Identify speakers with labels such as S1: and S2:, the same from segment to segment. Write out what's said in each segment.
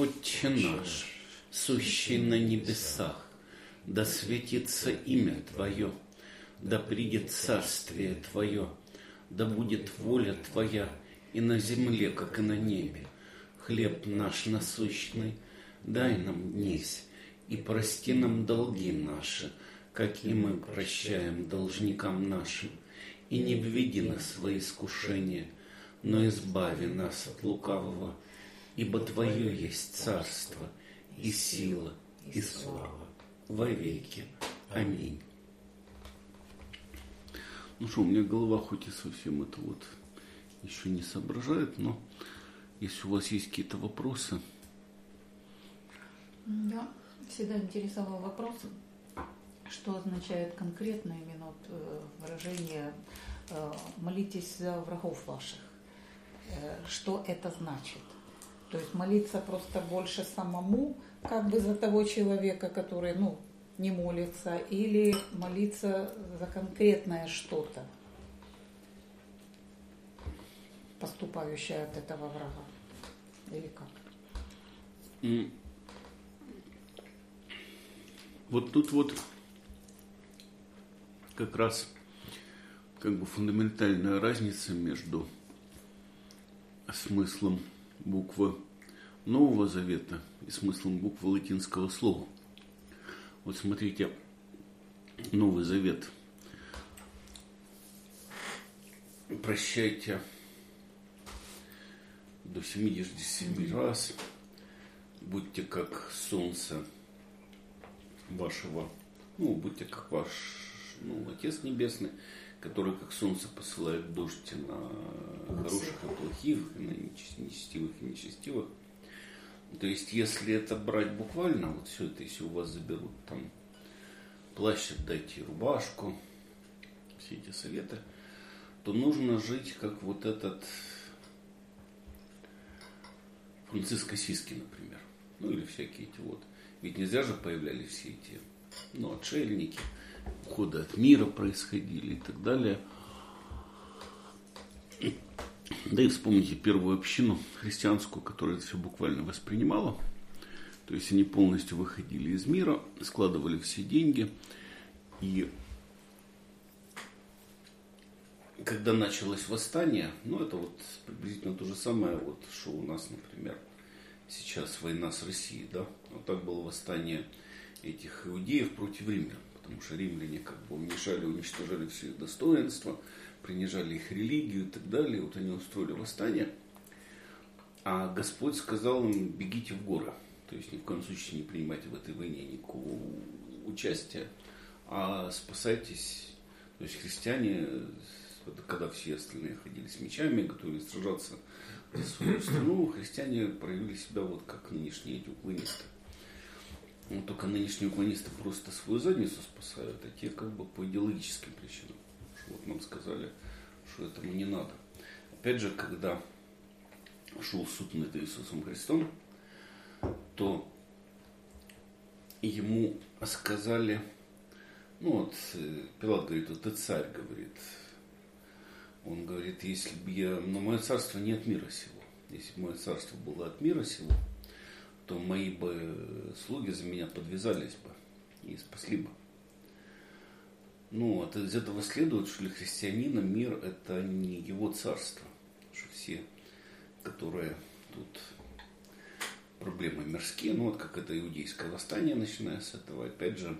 S1: Отче наш, сущий на небесах, да светится имя Твое, да придет царствие Твое, да будет воля Твоя и на земле, как и на небе. Хлеб наш насущный дай нам днесь, и прости нам долги наши, как и мы прощаем должникам нашим. И не введи нас во искушение, но избави нас от лукавого, ибо Твое есть царство, и сила, и слава во веки. Аминь. Ну что, у меня голова хоть и совсем это вот еще не соображает, но если у вас есть какие-то вопросы.
S2: Да, всегда интересовал вопрос, что означает конкретно именно выражение «молитесь за врагов ваших». Что это значит? То есть молиться просто больше самому, как бы за того человека, который, не молится, или молиться за конкретное что-то, поступающее от этого врага, или как?
S1: Вот тут вот как раз как бы фундаментальная разница между смыслом буквы Нового Завета и смыслом буквы латинского слова. Вот смотрите, Новый Завет. Прощайте до 77 раз, будьте как солнце вашего, будьте как ваш Отец Небесный, который как солнце посылает дождь на хороших и плохих, и на нечестивых и нечестивых. То есть, если это брать буквально, вот все это, если у вас заберут там плащ, отдайте рубашку, все эти советы, то нужно жить как вот этот Франциск Ассизский, например. Или всякие эти вот. Ведь не зря же появлялись все эти отшельники, уходы от мира происходили и так далее. Да и вспомните первую общину христианскую, которая это все буквально воспринимала. То есть они полностью выходили из мира, складывали все деньги. И когда началось восстание, это вот приблизительно то же самое, что у нас, например, сейчас война с Россией, да? Вот так было восстание этих иудеев против римлян. Потому что римляне как бы мешали, уничтожали все их достоинства, принижали их религию и так далее. Вот они устроили восстание. А Господь сказал им: бегите в горы. То есть ни в коем случае не принимайте в этой войне никакого участия, а спасайтесь. То есть христиане, когда все остальные ходили с мечами, готовились сражаться за свою страну, христиане проявили себя вот как нынешние эти уклонисты. Только нынешние уклонисты просто свою задницу спасают, а те как бы по идеологическим причинам. Вот нам сказали, что этому не надо. Опять же, когда шел суд над Иисусом Христом, то ему сказали, Пилат говорит: ты царь, говорит. Он говорит: если бы мое царство не от мира сего. Если бы мое царство было от мира сего, то мои бы слуги за меня подвязались бы и спасли бы. Из этого следует, что для христианина мир – это не его царство. Что все, которые тут проблемы мирские, как это иудейское восстание, начиная с этого, опять же,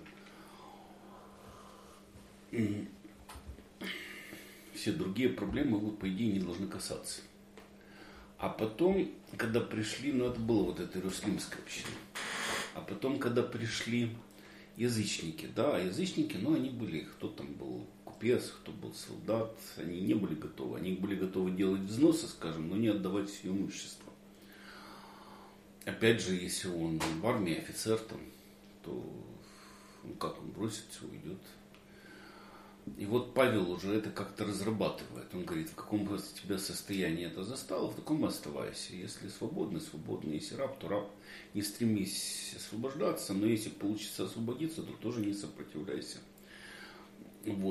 S1: все другие проблемы его, по идее, не должны касаться. А потом, когда пришли, это было вот эта иерусалимская община. А потом, когда пришли язычники, язычники, они были, кто там был купец, кто был солдат, они не были готовы. Они были готовы делать взносы, скажем, но не отдавать все имущество. Опять же, если он в армии офицер, то он бросит все, уйдет. И вот Павел уже это как-то разрабатывает. Он говорит: в каком бы тебя состоянии это застало, в таком оставайся. Если свободный, свободный. Если раб, то раб. Не стремись освобождаться, но если получится освободиться, то тоже не сопротивляйся.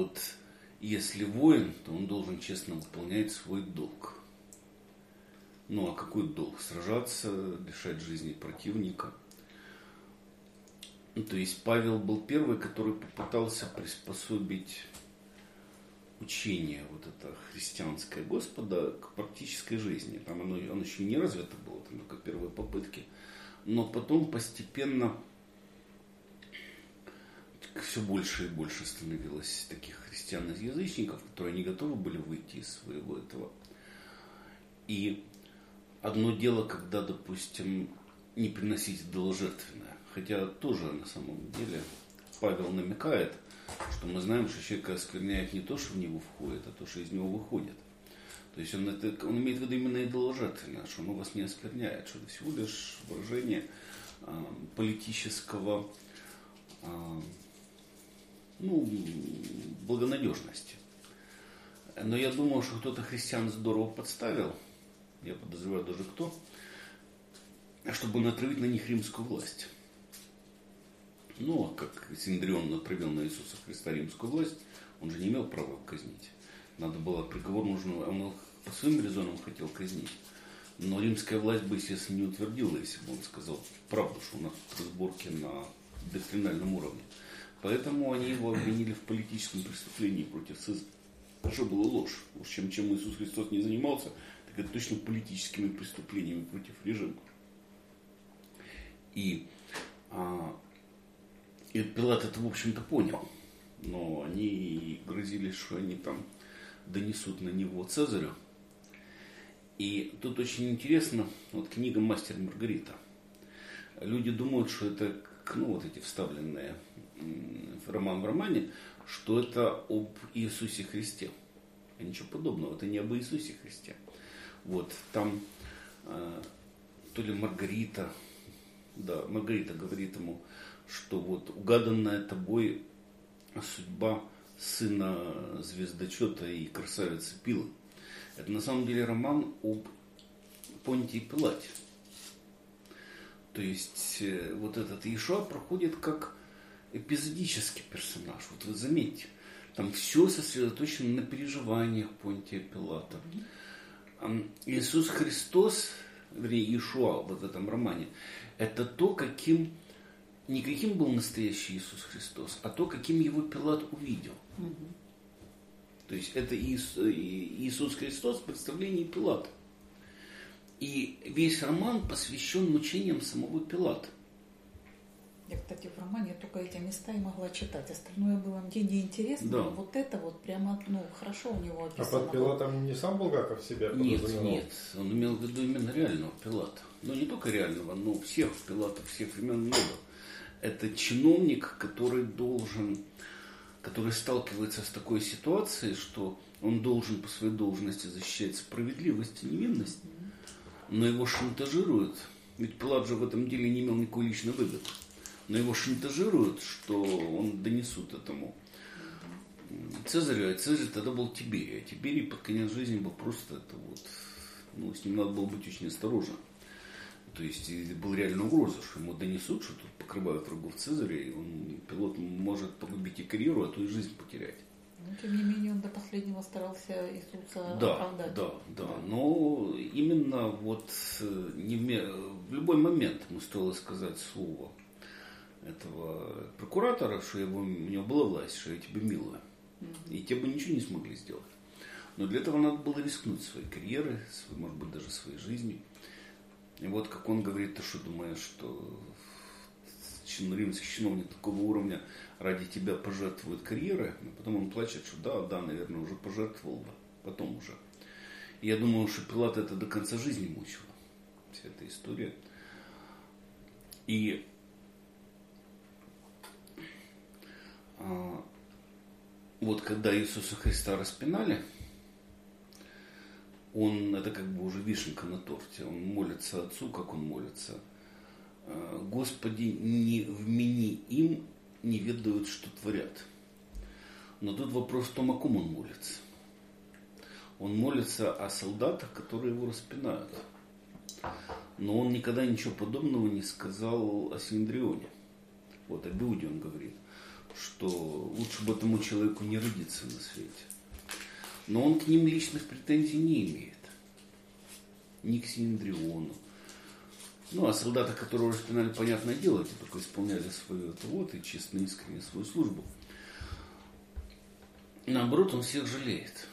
S1: Если воин, то он должен честно выполнять свой долг. Ну а какой долг? Сражаться, лишать жизни противника. Ну, то есть Павел был первый, который попытался приспособить учение вот это христианское Господа к практической жизни. Там оно еще не развито было, там только первые попытки. Но потом постепенно все больше и больше становилось таких христиан-язычников, которые не готовы были выйти из своего этого. И одно дело, когда, допустим, не приносить идоложертвенное. Хотя тоже на самом деле Павел намекает, что мы знаем, что человека оскверняет не то, что в него входит, а то, что из него выходит. То есть он имеет в виду именно идоложертвенное, что оно вас не оскверняет, что это всего лишь выражение политического благонадежности. Но я думаю, что кто-то христиан здорово подставил, я подозреваю даже кто, чтобы натравить на них римскую власть. Ну, а как Синдрион натравил на Иисуса Христа римскую власть, он же не имел права казнить. Надо было приговор нужен, он по своим резонам хотел казнить. Но римская власть бы, естественно, не утвердила, если бы он сказал правду, что у нас разборки на доктринальном уровне. Поэтому они его обвинили в политическом преступлении против Цезаря. Что было ложь? Уж чем Иисус Христос не занимался, так это точно политическими преступлениями против режима. И Пилат это, в общем-то, понял. Но они грозили, что они там донесут на него Цезарю. И тут очень интересно, вот книга «Мастер и Маргарита». Люди думают, что это, вот эти вставленные роман в романе, что это об Иисусе Христе. А ничего подобного, это не об Иисусе Христе. Вот, там то ли Маргарита говорит ему, что вот угаданная тобой судьба сына звездочета и красавицы Пилы. Это на самом деле роман об Понтии Пилате. То есть вот этот Иешуа проходит как эпизодический персонаж. Вот вы заметьте, там все сосредоточено на переживаниях Понтия Пилата. Иисус Христос, вернее Иешуа в этом романе, это то, не каким был настоящий Иисус Христос, а то, каким его Пилат увидел. То есть это Иисус Христос в представлении Пилата. И весь роман посвящен мучениям самого Пилата.
S2: Я, кстати, в романе только эти места и могла читать. Остальное было мне неинтересно. Да. Но вот это вот прямо хорошо у него описано.
S3: А под Пилатом не сам Булгаков себя подразумевал?
S1: Нет. Он имел в виду именно реального Пилата. Но не только реального, но всех Пилатов, всех времен много. Это чиновник, который сталкивается с такой ситуацией, что он должен по своей должности защищать справедливость и невинность, но его шантажируют. Ведь Пилат же в этом деле не имел никакой личной выгоды. Но его шантажируют, что он донесут этому Цезарю, а Цезарь тогда был Тиберий. А Тиберий под конец жизни был просто с ним надо было быть очень осторожным. То есть была реальная угроза, что ему донесут, что тут покрывают врагов Цезаря, и Пилат может погубить и карьеру, а то и жизнь потерять.
S2: Но тем не менее он до последнего старался Иисуса оправдать.
S1: Да. Но именно в любой момент ему стоило сказать слово этого прокуратора, что у него была власть, что я тебя милую. И те бы ничего не смогли сделать. Но для этого надо было рискнуть своей карьерой, может быть, даже своей жизнью. И вот как он говорит, ты что думаешь, что римский чиновник такого уровня ради тебя пожертвует карьерой, а потом он плачет, что да, наверное, уже пожертвовал бы, потом уже. И я думаю, что Пилат это до конца жизни мучила, вся эта история. И вот когда Иисуса Христа распинали, это как бы уже вишенка на торте. Он молится Отцу, как он молится. Господи, не вмени им, не ведают, что творят. Но тут вопрос в том, о ком он молится. Он молится о солдатах, которые его распинают. Но он никогда ничего подобного не сказал о Синдрионе. Вот об Иуде он говорит, что лучше бы этому человеку не родиться на свете. Но он к ним личных претензий не имеет. ни к Синедриону. Ну, а солдаты, которые распинали, понятное дело, те только исполняли свою и честно, искренне свою службу. Наоборот, он всех жалеет.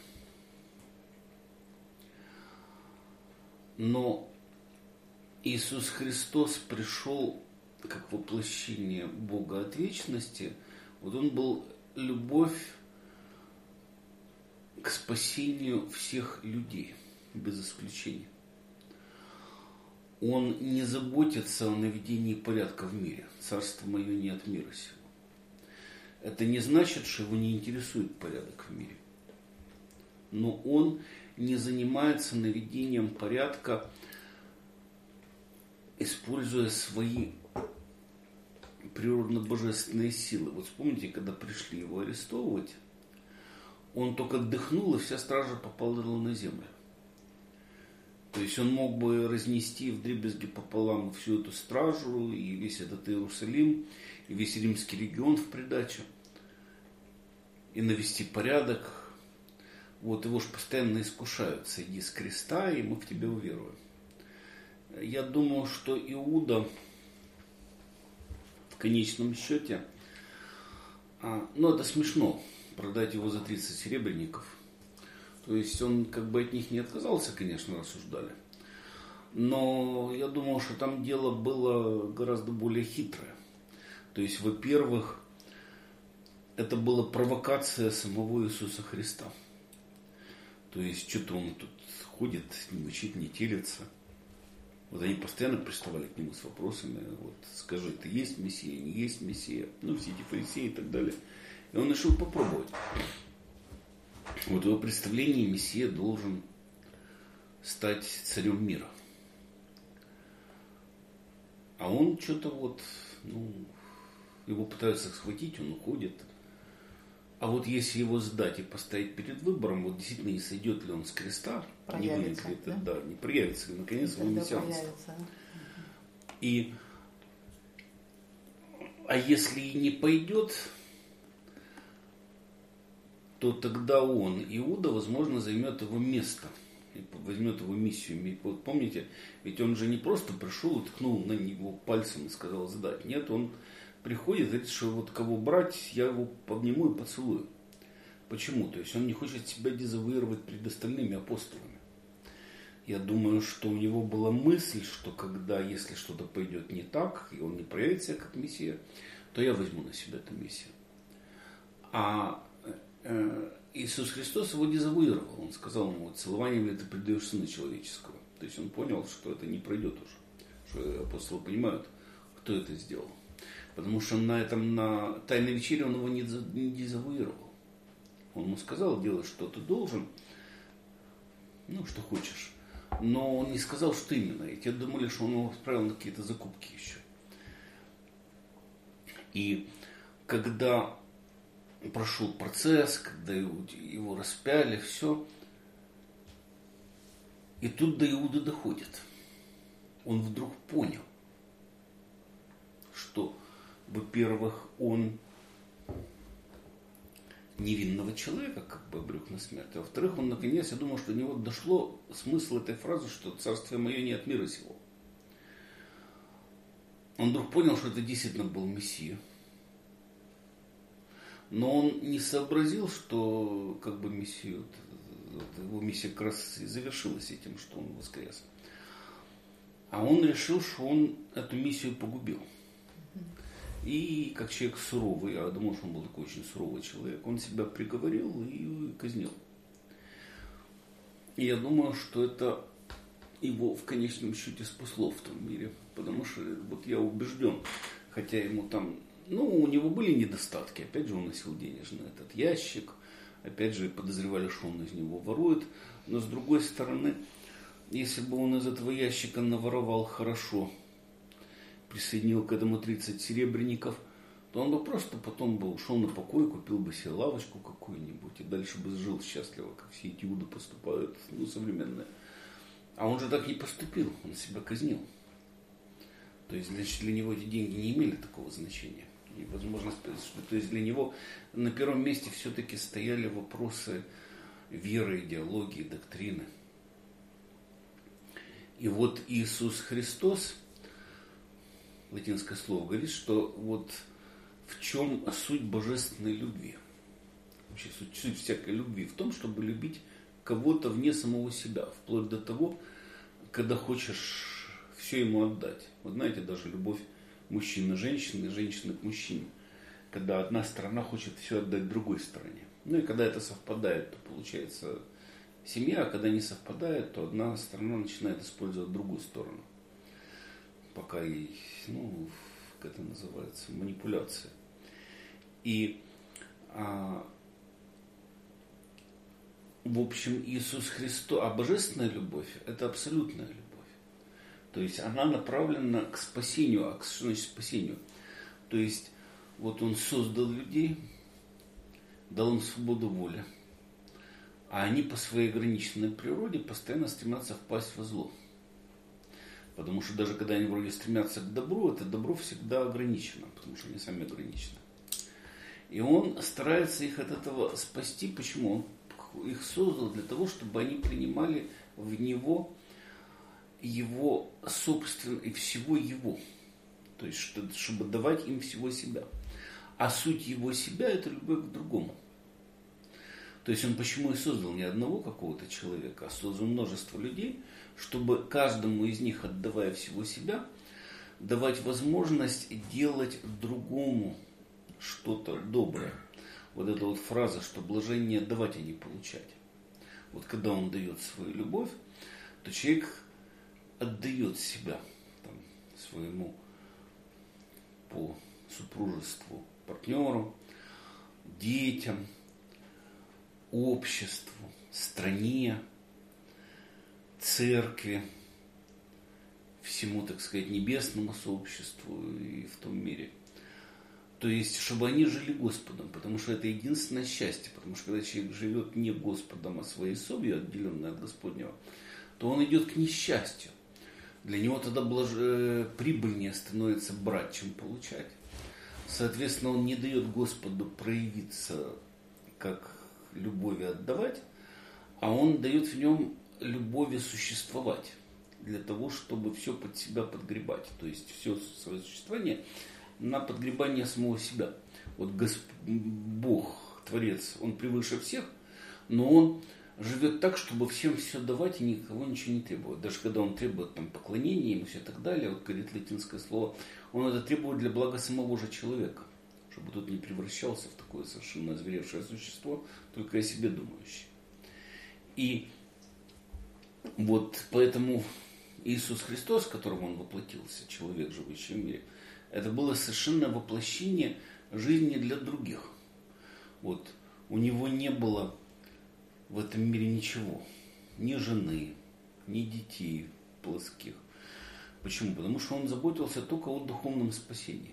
S1: Но Иисус Христос пришел как воплощение Бога от вечности. Вот он был любовь к спасению всех людей, без исключения. Он не заботится о наведении порядка в мире. Царство мое не от мира сего. Это не значит, что его не интересует порядок в мире. Но он не занимается наведением порядка, используя свои природно-божественные силы. Вот вспомните, когда пришли его арестовывать, он только отдохнул, и вся стража попала на землю. То есть он мог бы разнести вдребезги пополам всю эту стражу и весь этот Иерусалим, и весь римский регион в придачу, и навести порядок. Вот его же постоянно искушают: сойди с креста, и мы в тебя уверуем. Я думаю, что Иуда в конечном счете, ну это смешно, продать его за 30 серебряников. То есть он как бы от них не отказался, конечно, рассуждали. Но я думал, что там дело было гораздо более хитрое. То есть, во-первых, это была провокация самого Иисуса Христа. То есть, что-то он тут ходит, не мычит, не телится. Вот они постоянно приставали к нему с вопросами: вот скажи, ты есть Мессия, не есть Мессия? Ну, все эти фарисеи и так далее. И он решил попробовать. Вот в его представлении Мессия должен стать царем мира. А он что-то вот, его пытаются схватить, он уходит. А вот если его сдать и поставить перед выбором, вот действительно, не сойдет ли он с креста, не выйдет ли это, да, не проявится ли наконец его мессианство. А если и не пойдет, то тогда он, Иуда, возможно, займет его место, возьмет его миссию. Вот помните, ведь он же не просто пришел и ткнул на него пальцем и сказал сдать. Нет, он приходит, говорит, что вот кого брать, я его обниму и поцелую. Почему? То есть он не хочет себя дезавуировать перед остальными апостолами. Я думаю, что у него была мысль, что когда, если что-то пойдет не так, и он не проявит себя как мессия, то я возьму на себя эту миссию. А Иисус Христос его дезавуировал. Он сказал ему: целованием ли ты предаешь Сына Человеческого? То есть он понял, что это не пройдет уже. Что апостолы понимают, кто это сделал. Потому что на Тайной вечере он его не дезавуировал. Он ему сказал: делай, что ты должен, что хочешь. Но он не сказал, что именно. И те думали, что он его отправил на какие-то закупки еще. И когда прошел процесс, когда его распяли, все. И тут до Иуды доходит. Он вдруг понял, что, во-первых, он невинного человека как бы обрек на смерть. А во-вторых, он наконец, я думал, что до него дошло смысл этой фразы, что царствие мое не от мира сего. Он вдруг понял, что это действительно был Мессия. Но он не сообразил, что как бы его миссия как раз и завершилась этим, что он воскрес. А он решил, что он эту миссию погубил. И как человек суровый, я думал, что он был такой очень суровый человек, он себя приговорил и казнил. И я думаю, что это его в конечном счете спасло в том мире. Потому что вот я убежден, хотя ему там, у него были недостатки. Опять же, он носил денежный этот ящик. Опять же, подозревали, что он из него ворует. Но с другой стороны, если бы он из этого ящика наворовал хорошо, присоединил к этому 30 серебряников, то он бы просто потом ушел на покой, купил бы себе лавочку какую-нибудь и дальше бы жил счастливо, как все эти иуды поступают, современные. А он же так не поступил, он себя казнил. То есть, значит, для него эти деньги не имели такого значения. И, возможно, то есть для него на первом месте все-таки стояли вопросы веры, идеологии, доктрины. И вот Иисус Христос, латинское слово, говорит, что вот в чем суть божественной любви. Вообще суть всякой любви в том, чтобы любить кого-то вне самого себя, вплоть до того, когда хочешь все ему отдать. Вот знаете, даже любовь мужчины к женщине, женщины к мужчине. Когда одна сторона хочет все отдать другой стороне. Ну и когда это совпадает, то получается семья, а когда не совпадает, то одна сторона начинает использовать другую сторону. Пока и, как это называется, манипуляция. И, в общем, Иисус Христос, а божественная любовь – это абсолютная любовь. То есть она направлена к спасению. А что значит спасению? То есть вот Он создал людей, дал им свободу воли, а они по своей ограниченной природе постоянно стремятся впасть во зло. Потому что даже когда они вроде стремятся к добру, это добро всегда ограничено, потому что они сами ограничены. И Он старается их от этого спасти. Почему? Он их создал для того, чтобы они принимали в Него Его собственно и всего Его. То есть, чтобы давать им всего себя. А суть Его себя – это любовь к другому. То есть Он почему и создал не одного какого-то человека, а создал множество людей, чтобы каждому из них, отдавая всего себя, давать возможность делать другому что-то доброе. Вот эта вот фраза, что блажение давать, а не получать. Вот когда он дает свою любовь, то человек отдает себя своему по супружеству партнеру, детям, обществу, стране, церкви, всему, так сказать, небесному сообществу и в том мире. То есть, чтобы они жили Господом, потому что это единственное счастье. Потому что когда человек живет не Господом, а своей совестью, отделенной от Господнего, то он идет к несчастью. Для него тогда прибыльнее становится брать, чем получать. Соответственно, он не дает Господу проявиться как любови отдавать, а он дает в нем любови существовать для того, чтобы все под себя подгребать. То есть все свое существование на подгребание самого себя. Вот Бог, Творец, Он превыше всех, но Он живет так, чтобы всем все давать и никого ничего не требовать. Даже когда Он требует поклонения ему и все так далее, вот говорит латинское слово, Он это требует для блага самого же человека, чтобы тот не превращался в такое совершенно озверевшее существо, только о себе думающее. И вот поэтому Иисус Христос, которым Он воплотился, человек, живущий в мире, это было совершенно воплощение жизни для других. Вот у Него не было в этом мире ничего. Ни жены, ни детей плоских. Почему? Потому что Он заботился только о духовном спасении.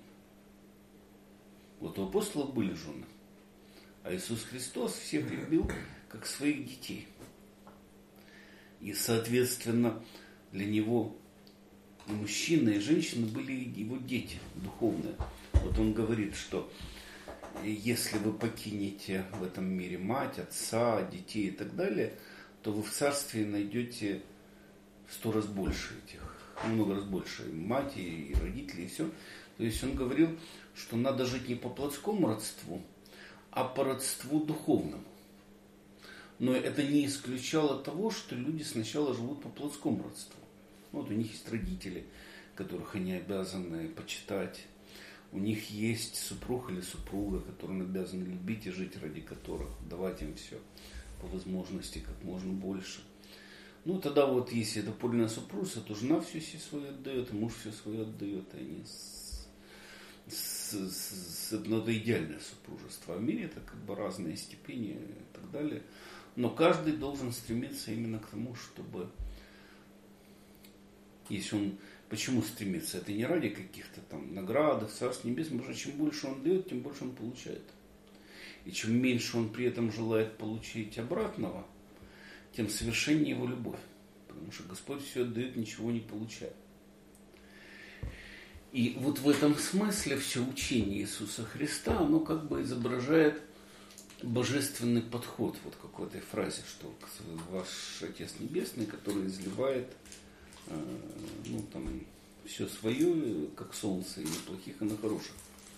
S1: Вот у апостолов были жены. А Иисус Христос всех любил как своих детей. И, соответственно, для Него и мужчины, и женщины были Его дети духовные. Вот Он говорит, что если вы покинете в этом мире мать, отца, детей и так далее, то вы в царстве найдете в 100 раз больше этих, много раз больше мать и родителей, и все. То есть Он говорил, что надо жить не по плотскому родству, а по родству духовному. Но это не исключало того, что люди сначала живут по плотскому родству. Вот у них есть родители, которых они обязаны почитать. У них есть супруг или супруга, которых он обязан любить и жить ради которых, давать им все по возможности как можно больше. Ну, тогда вот, если это подлинное супружество, то жена все свое отдает, и муж все свое отдает, и они это идеальное супружество. А в мире это как бы разные степени и так далее. Но каждый должен стремиться именно к тому, чтобы, если он, почему стремится? Это не ради каких-то там наград, Царств Небесных, потому что чем больше он дает, тем больше он получает. И чем меньше он при этом желает получить обратного, тем совершеннее его любовь. Потому что Господь все отдает, ничего не получает. И вот в этом смысле все учение Иисуса Христа, оно как бы изображает божественный подход, вот как в этой фразе, что ваш Отец Небесный, который изливает ну там все свое, как солнце, и на плохих, и на хороших.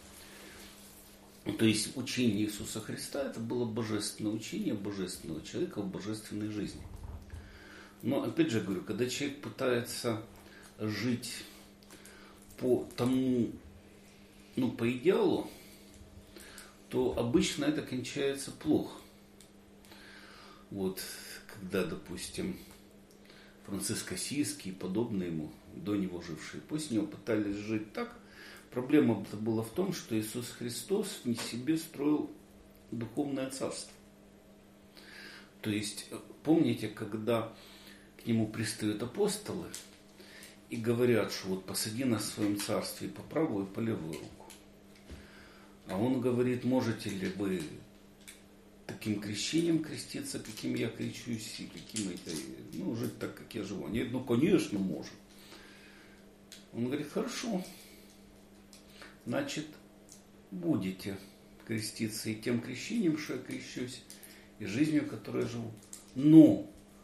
S1: То есть учение Иисуса Христа это было божественное учение божественного человека в божественной жизни. Но опять же говорю, когда человек пытается жить по тому, ну по идеалу, то обычно это кончается плохо. Вот когда, допустим, Франциск Ассизский и подобные ему, до него жившие, после него пытались жить так, проблема была в том, что Иисус Христос в себе строил духовное царство. То есть, помните, когда к нему пристают апостолы и говорят, что вот посади нас в своем царстве по правую и по левую руку. А он говорит, можете ли вы таким крещением креститься, каким я крещусь, и каким это, ну, жить так, как я живу. Они говорят, ну, конечно, можем. Он говорит, хорошо. Значит, будете креститься и тем крещением, что я крещусь, и жизнью, которой я живу. Но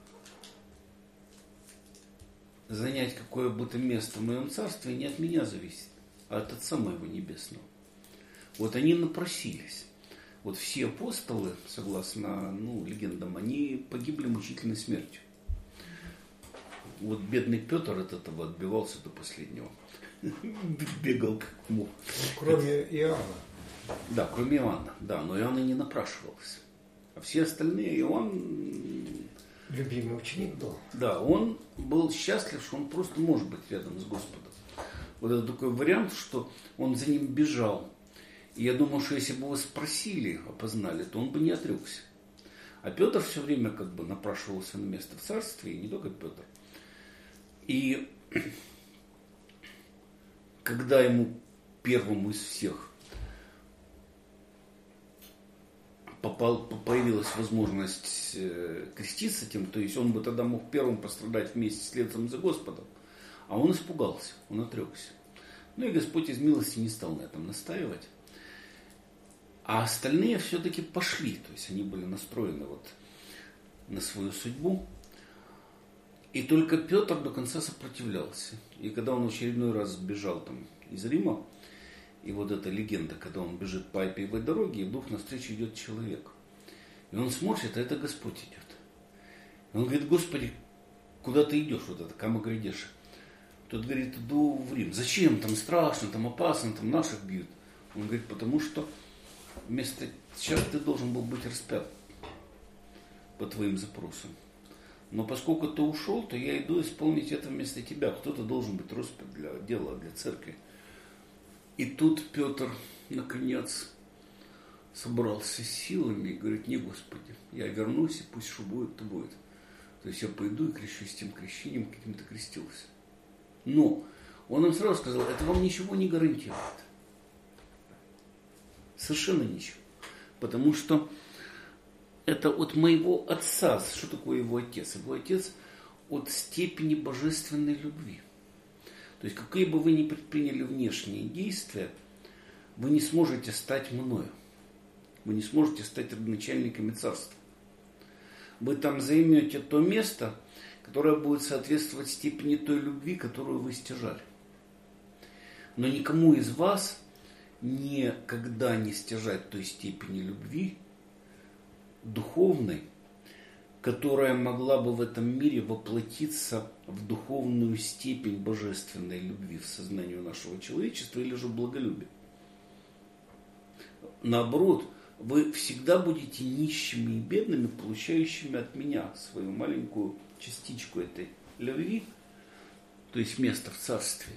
S1: занять какое бы то место в моем царстве не от меня зависит, а от Отца моего Небесного. Вот они напросились. Вот все апостолы, согласно легендам, они погибли мучительной смертью. Вот бедный Петр от этого отбивался до последнего. Бегал как мог.
S3: Кроме Иоанна.
S1: Да, кроме Иоанна. Да, но Иоанна не напрашивался. А все остальные, Иоанн...
S3: Любимый ученик был.
S1: Да, он был счастлив, что он просто может быть рядом с Господом. Вот это такой вариант, что он за ним бежал. И я думал, что если бы его спросили, опознали, то он бы не отрекся. А Петр все время как бы напрашивался на место в царстве, и не только Петр. И когда ему первому из всех появилась возможность креститься тем, то есть он бы тогда мог первым пострадать вместе следом за Господом, а он испугался, он отрекся. Ну и Господь из милости не стал на этом настаивать. А остальные все-таки пошли, то есть они были настроены вот на свою судьбу. И только Петр до конца сопротивлялся. И когда он в очередной раз сбежал там из Рима, и вот эта легенда, когда он бежит по Апиевой дороге, и вдруг навстречу идет человек. И он смотрит, а это Господь идет. И он говорит, Господи, куда ты идешь, вот это, кому глядишь? Тот говорит, иду в Рим. Зачем? Там страшно, там опасно, там наших бьют. Он говорит, потому что вместо сейчас ты должен был быть распят по твоим запросам. Но поскольку ты ушел, то я иду исполнить это вместо тебя. Кто-то должен быть распят для дела, для церкви. И тут Петр, наконец, собрался с силами и говорит, не, Господи, я вернусь, и пусть что будет, то будет. То есть я пойду и крещусь тем крещением, каким ты крестился. Но он им сразу сказал, это вам ничего не гарантирует. Совершенно ничего. Потому что это от моего отца. Что такое его отец? Его отец от степени божественной любви. То есть, какие бы вы ни предприняли внешние действия, вы не сможете стать мною. Вы не сможете стать родоначальниками царства. Вы там займете то место, которое будет соответствовать степени той любви, которую вы стяжали. Но никому из вас никогда не стяжать той степени любви духовной, которая могла бы в этом мире воплотиться в духовную степень божественной любви в сознании нашего человечества или же благолюбия. Наоборот, вы всегда будете нищими и бедными, получающими от меня свою маленькую частичку этой любви, то есть место в царстве.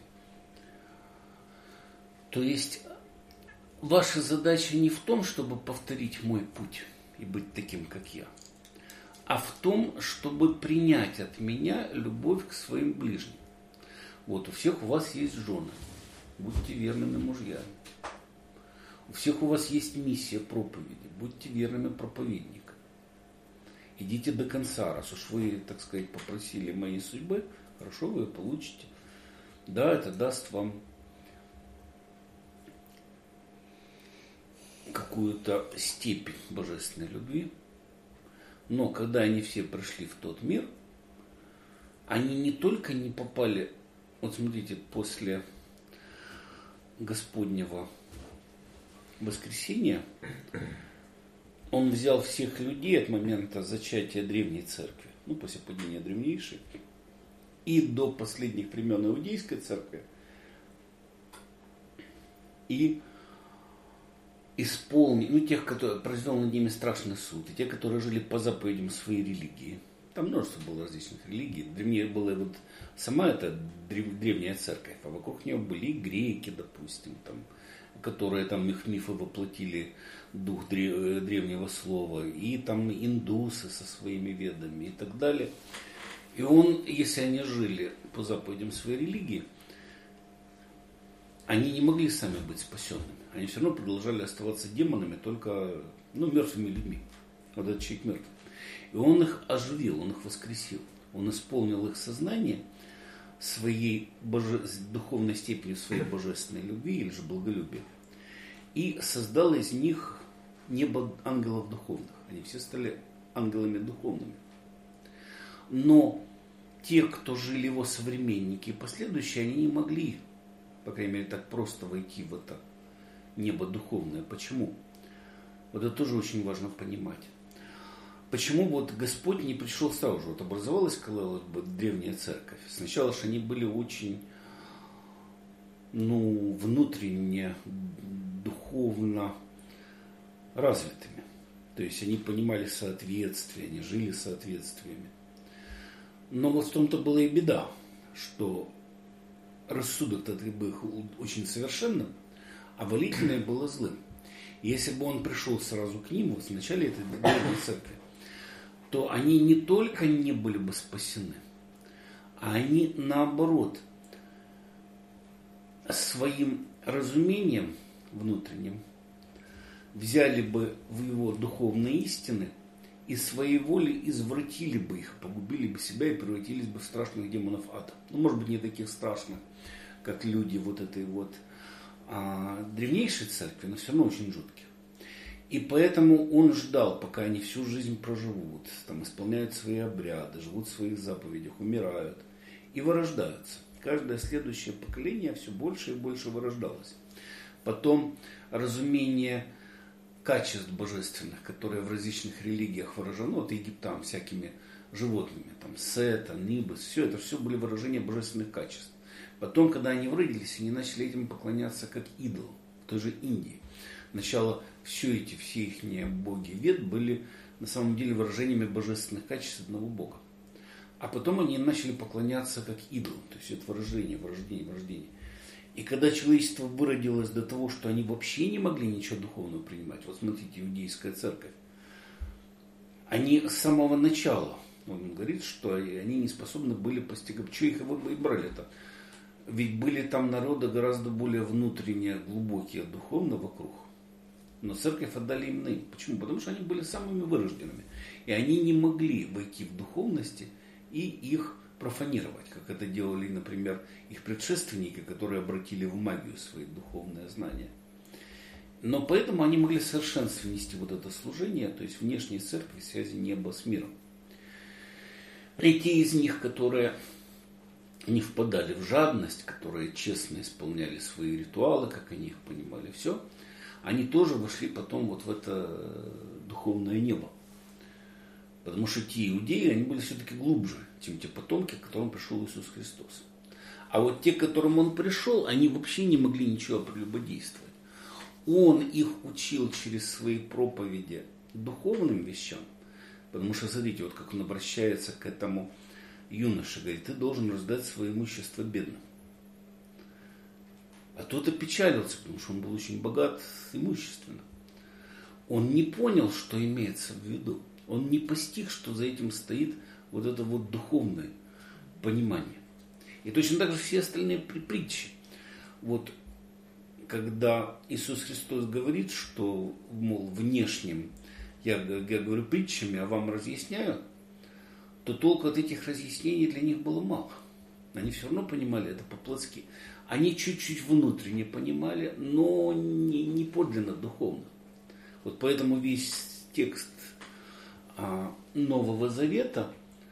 S1: То есть ваша задача не в том, чтобы повторить мой путь и быть таким, как я, а в том, чтобы принять от меня любовь к своим ближним. Вот у всех у вас есть жены, будьте верными мужьями. У всех у вас есть миссия проповеди, будьте верными проповедниками. Идите до конца, раз уж вы, так сказать, попросили моей судьбы, хорошо, вы ее получите. Да, это даст вам какую-то степень божественной любви. Но когда они все пришли в тот мир, они не только не попали, вот смотрите, после Господнего воскресения, он взял всех людей от момента зачатия древней церкви, ну, после падения древнейшей, и до последних времен Иудейской церкви, и исполнил, ну, тех, которые произвел над ними страшный суд, и те, которые жили по заповедям своей религии. Там множество было различных религий. Древнее была вот сама эта древняя церковь, а вокруг нее были и греки, допустим, там, которые там их мифы воплотили дух древнего слова, и там индусы со своими ведами и так далее. И он, если они жили по заповедям своей религии, они не могли сами быть спасенными. Они все равно продолжали оставаться демонами, только мертвыми людьми. Вот этот человек мертв. И он их оживил, он их воскресил. Он исполнил их сознание своей духовной степенью своей божественной любви или же благолюбия. И создал из них небо ангелов духовных. Они все стали ангелами духовными. Но те, кто жили его современники и последующие, они не могли, по крайней мере, так просто войти в это небо духовное. Почему? Вот это тоже очень важно понимать. Почему вот Господь не пришел сразу же? Вот образовалась, казалось бы, древняя церковь. Сначала же они были очень, внутренне, духовно развитыми. То есть они понимали соответствие, они жили соответствиями. Но вот в том-то была и беда, что рассудок-то был очень совершенным, а волительное было злым. И если бы он пришел сразу к ним, вот в начале этой древней церкви, то они не только не были бы спасены, а они наоборот своим разумением внутренним взяли бы в его духовные истины и своей волей извратили бы их, погубили бы себя и превратились бы в страшных демонов ада. Может быть, не таких страшных, как люди вот этой вот древнейшей церкви, но все равно очень жутких. И поэтому он ждал, пока они всю жизнь проживут, там, исполняют свои обряды, живут в своих заповедях, умирают и вырождаются. Каждое следующее поколение все больше и больше вырождалось. Потом разумение качеств божественных, которые в различных религиях выражено, от Египтам всякими животными, там Сет, Анибис, все это все были выражения божественных качеств. Потом, когда они выродились, они начали этим поклоняться как идолам, в той же Индии. Сначала все их боги вед были на самом деле выражениями божественных качеств одного бога. А потом они начали поклоняться как идолам, то есть это выражение, вырождение. И когда человечество выродилось до того, что они вообще не могли ничего духовного принимать, вот смотрите, иудейская церковь, они с самого начала, он говорит, что они не способны были постигать, что их и брали-то. Ведь были там народы гораздо более внутренне глубокие духовно вокруг. Но церковь отдали им ныне. Почему? Потому что они были самыми вырожденными. И они не могли войти в духовности и их профанировать, как это делали, например, их предшественники, которые обратили в магию свои духовные знания. Но поэтому они могли в совершенстве нести вот это служение, то есть внешней церкви, связи неба с миром. И те из них, которые не впадали в жадность, которые честно исполняли свои ритуалы, как они их понимали, все, они тоже вошли потом вот в это духовное небо. Потому что те иудеи, они были все-таки глубже, чем те потомки, к которым пришел Иисус Христос. А вот те, к которым Он пришел, они вообще не могли ничего прелюбодействовать. Он их учил через свои проповеди духовным вещам. Потому что, смотрите, вот как он обращается к этому юноше, говорит, ты должен раздать свое имущество бедным. А тот опечалился, потому что он был очень богат имущественно. Он не понял, что имеется в виду. Он не постиг, что за этим стоит вот это вот духовное понимание. И точно так же все остальные притчи. Вот когда Иисус Христос говорит, что, мол, внешним я говорю притчами, а вам разъясняю, то толку от этих разъяснений для них было мало. Они все равно понимали это по-плотски. Они чуть-чуть внутренне понимали, но не подлинно духовно. Вот поэтому весь текст Нового Завета,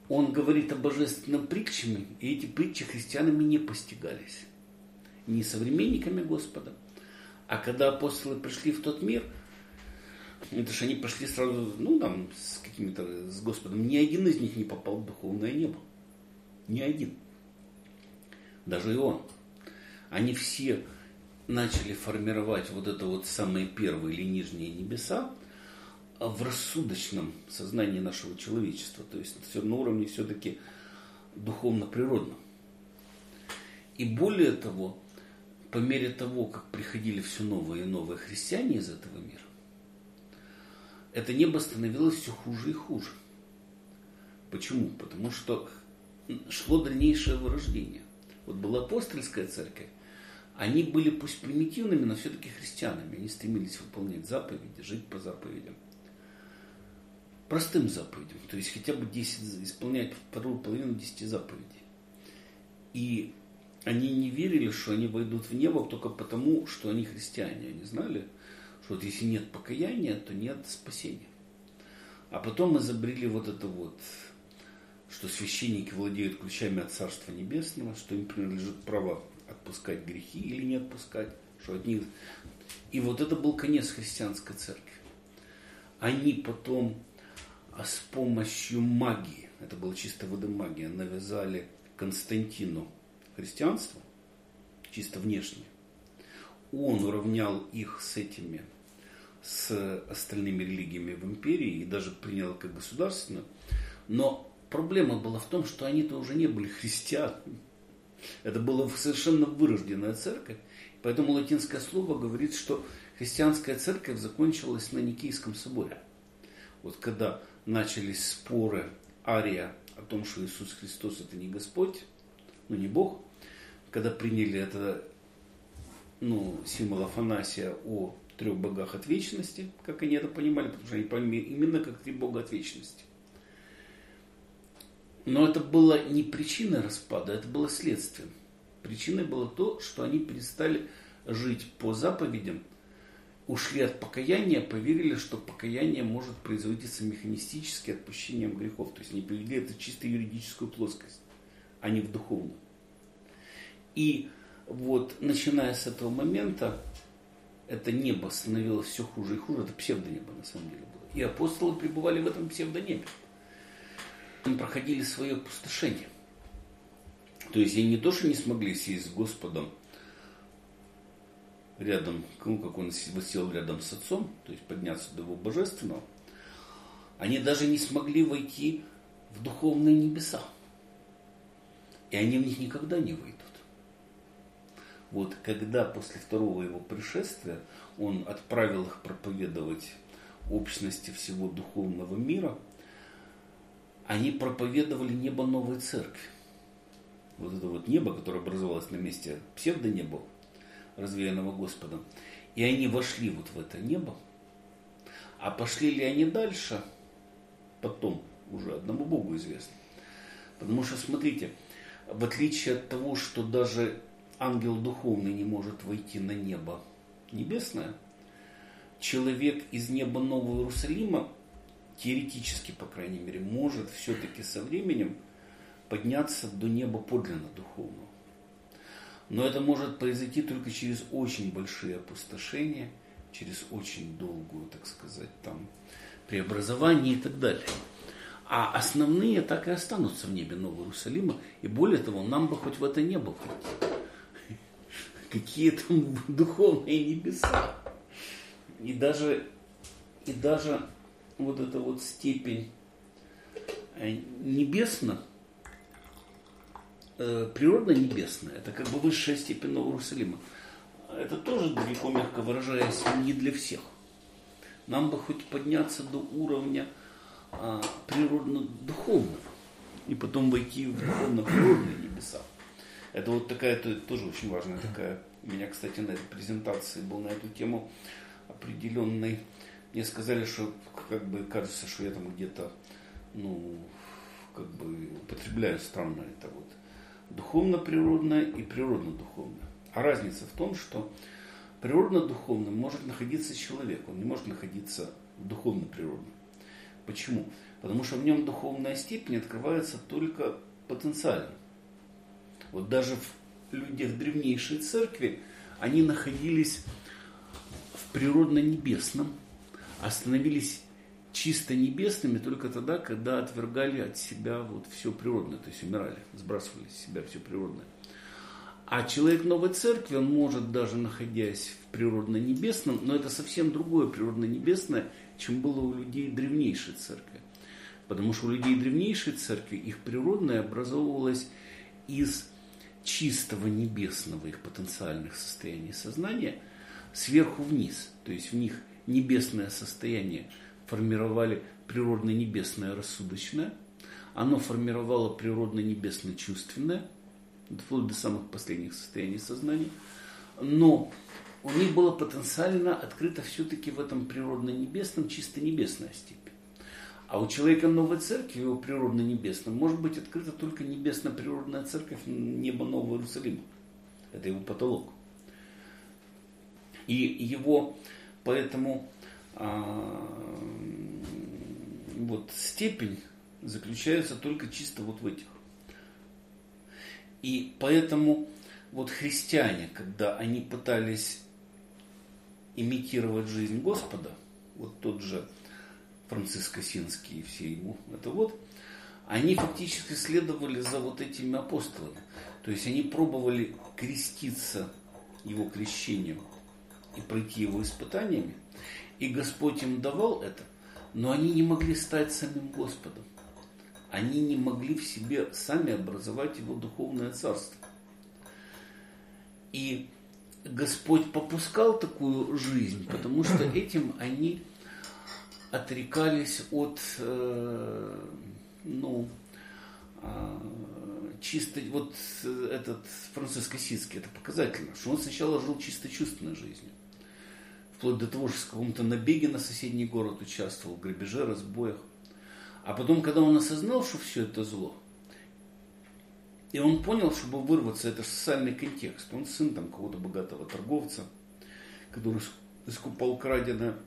S1: он говорит о божественном притчами, и эти притчи христианами не постигались. Не современниками Господа, а когда апостолы пришли в тот мир, это же они пошли сразу, с Господом. Ни один из них не попал в духовное небо. Ни один. Даже Иоанн. Они все начали формировать вот это вот самые первые или нижние небеса в рассудочном сознании нашего человечества. То есть все на уровне все-таки духовно-природном. И более того, по мере того, как приходили все новые и новые христиане из этого мира, это небо становилось все хуже и хуже. Почему? Потому что шло дальнейшее вырождение. Вот была апостольская церковь, они были пусть примитивными, но все-таки христианами. Они стремились выполнять заповеди, жить по заповедям. Простым заповедям. То есть хотя бы 10, исполнять вторую половину 10 заповедей. И они не верили, что они войдут в небо только потому, что они христиане. Они знали, что вот если нет покаяния, то нет спасения. А потом изобрели вот это вот, что священники владеют ключами от Царства Небесного, что им принадлежит право отпускать грехи или не отпускать, что от них... И вот это был конец христианской церкви. Они потом с помощью магии, это была чисто водомагия, навязали Константину христианство, чисто внешне. Он уравнял их с остальными религиями в империи и даже принял как государственную. Но проблема была в том, что они-то уже не были христианами. Это была совершенно вырожденная церковь. Поэтому латинское слово говорит, что христианская церковь закончилась на Никейском соборе. Вот когда начались споры Ария о том, что Иисус Христос это не Господь, не Бог, когда приняли это символ Афанасия о 3 богах от вечности, как они это понимали, потому что они понимали именно как 3 бога от вечности. Но это было не причиной распада, это было следствием. Причиной было то, что они перестали жить по заповедям, ушли от покаяния, поверили, что покаяние может производиться механистически отпущением грехов. То есть они привели это в чисто юридическую плоскость, а не в духовную. И вот начиная с этого момента, это небо становилось все хуже и хуже. Это псевдонебо на самом деле было. И апостолы пребывали в этом псевдонебе. Они проходили свое опустошение. То есть они не то, что не смогли сесть с Господом рядом, как он сел рядом с Отцом, то есть подняться до Его Божественного, они даже не смогли войти в духовные небеса. И они в них никогда не выйдут. Вот когда после второго Его пришествия Он отправил их проповедовать общности всего духовного мира, они проповедовали небо новой церкви. Вот это вот небо, которое образовалось на месте псевдонеба, развеянного Господом. И они вошли вот в это небо. А пошли ли они дальше, потом уже одному Богу известно. Потому что, смотрите, в отличие от того, что даже ангел духовный не может войти на небо небесное, человек из неба Нового Иерусалима, теоретически, по крайней мере, может все-таки со временем подняться до неба подлинно духовного. Но это может произойти только через очень большие опустошения, через очень долгую, так сказать, преобразование и так далее. А основные так и останутся в небе Нового Иерусалима. И более того, нам бы хоть в это небо войти. Какие там духовные небеса. И даже вот эта вот степень небесна, природно-небесная, это как бы высшая степень Нового Иерусалима. Это тоже, далеко мягко выражаясь, не для всех. Нам бы хоть подняться до уровня природно-духовного и потом войти в духовно-природные небеса. Это вот такая, тоже очень важная такая. У меня, кстати, на этой презентации был на эту тему определенный. Мне сказали, что как бы кажется, что я там где-то, употребляю странно это вот. Духовно-природное и природно-духовное. А разница в том, что природно-духовным может находиться человек, он не может находиться в духовно-природном. Почему? Потому что в нем духовная степень открывается только потенциально. Вот даже в людях древнейшей церкви они находились в природно-небесном, а становились чисто небесными только тогда, когда отвергали от себя вот все природное, то есть умирали, сбрасывали с себя все природное. А человек новой церкви, он может, даже находясь в природно-небесном, но это совсем другое природно-небесное, чем было у людей древнейшей церкви. Потому что у людей древнейшей церкви их природное образовывалось из чистого небесного их потенциальных состояний сознания сверху вниз. То есть в них небесное состояние формировали природно-небесное рассудочное, оно формировало природно-небесное чувственное, вплоть до самых последних состояний сознания, но у них было потенциально открыто все-таки в этом природно-небесном чисто небесная степень. А у человека новой церкви, его природно-небесном, может быть открыта только небесно-природная церковь неба Нового Иерусалима. Это его потолок. И его поэтому вот степень заключается только чисто вот в этих. И поэтому вот христиане, когда они пытались имитировать жизнь Господа, вот тот же Франциск Осинский и все ему, это вот, они фактически следовали за вот этими апостолами. То есть они пробовали креститься его крещением и пройти его испытаниями, и Господь им давал это, но они не могли стать самим Господом. Они не могли в себе сами образовать его духовное царство. И Господь попускал такую жизнь, потому что этим они отрекались от, чисто, вот этот Франциск Осинский, это показательно, что он сначала жил чисто чувственной жизнью. Вплоть до того, что в каком-то набеге на соседний город участвовал, в грабеже, разбоях. А потом, когда он осознал, что все это зло, и он понял, чтобы вырваться, это же социальный контекст. Он сын там какого-то богатого торговца, который искупал краденое.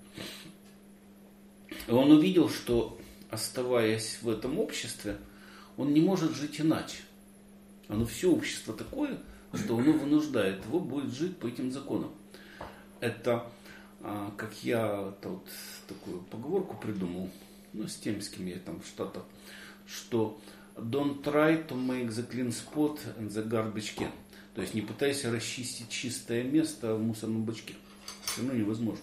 S1: И он увидел, что, оставаясь в этом обществе, он не может жить иначе. Оно все общество такое, что оно вынуждает его будет жить по этим законам. Это, как я вот такую поговорку придумал, с тем, с кем я там в Штатах, что don't try to make the clean spot and the garbage can. То есть не пытайся расчистить чистое место в мусорном бачке. Все равно невозможно.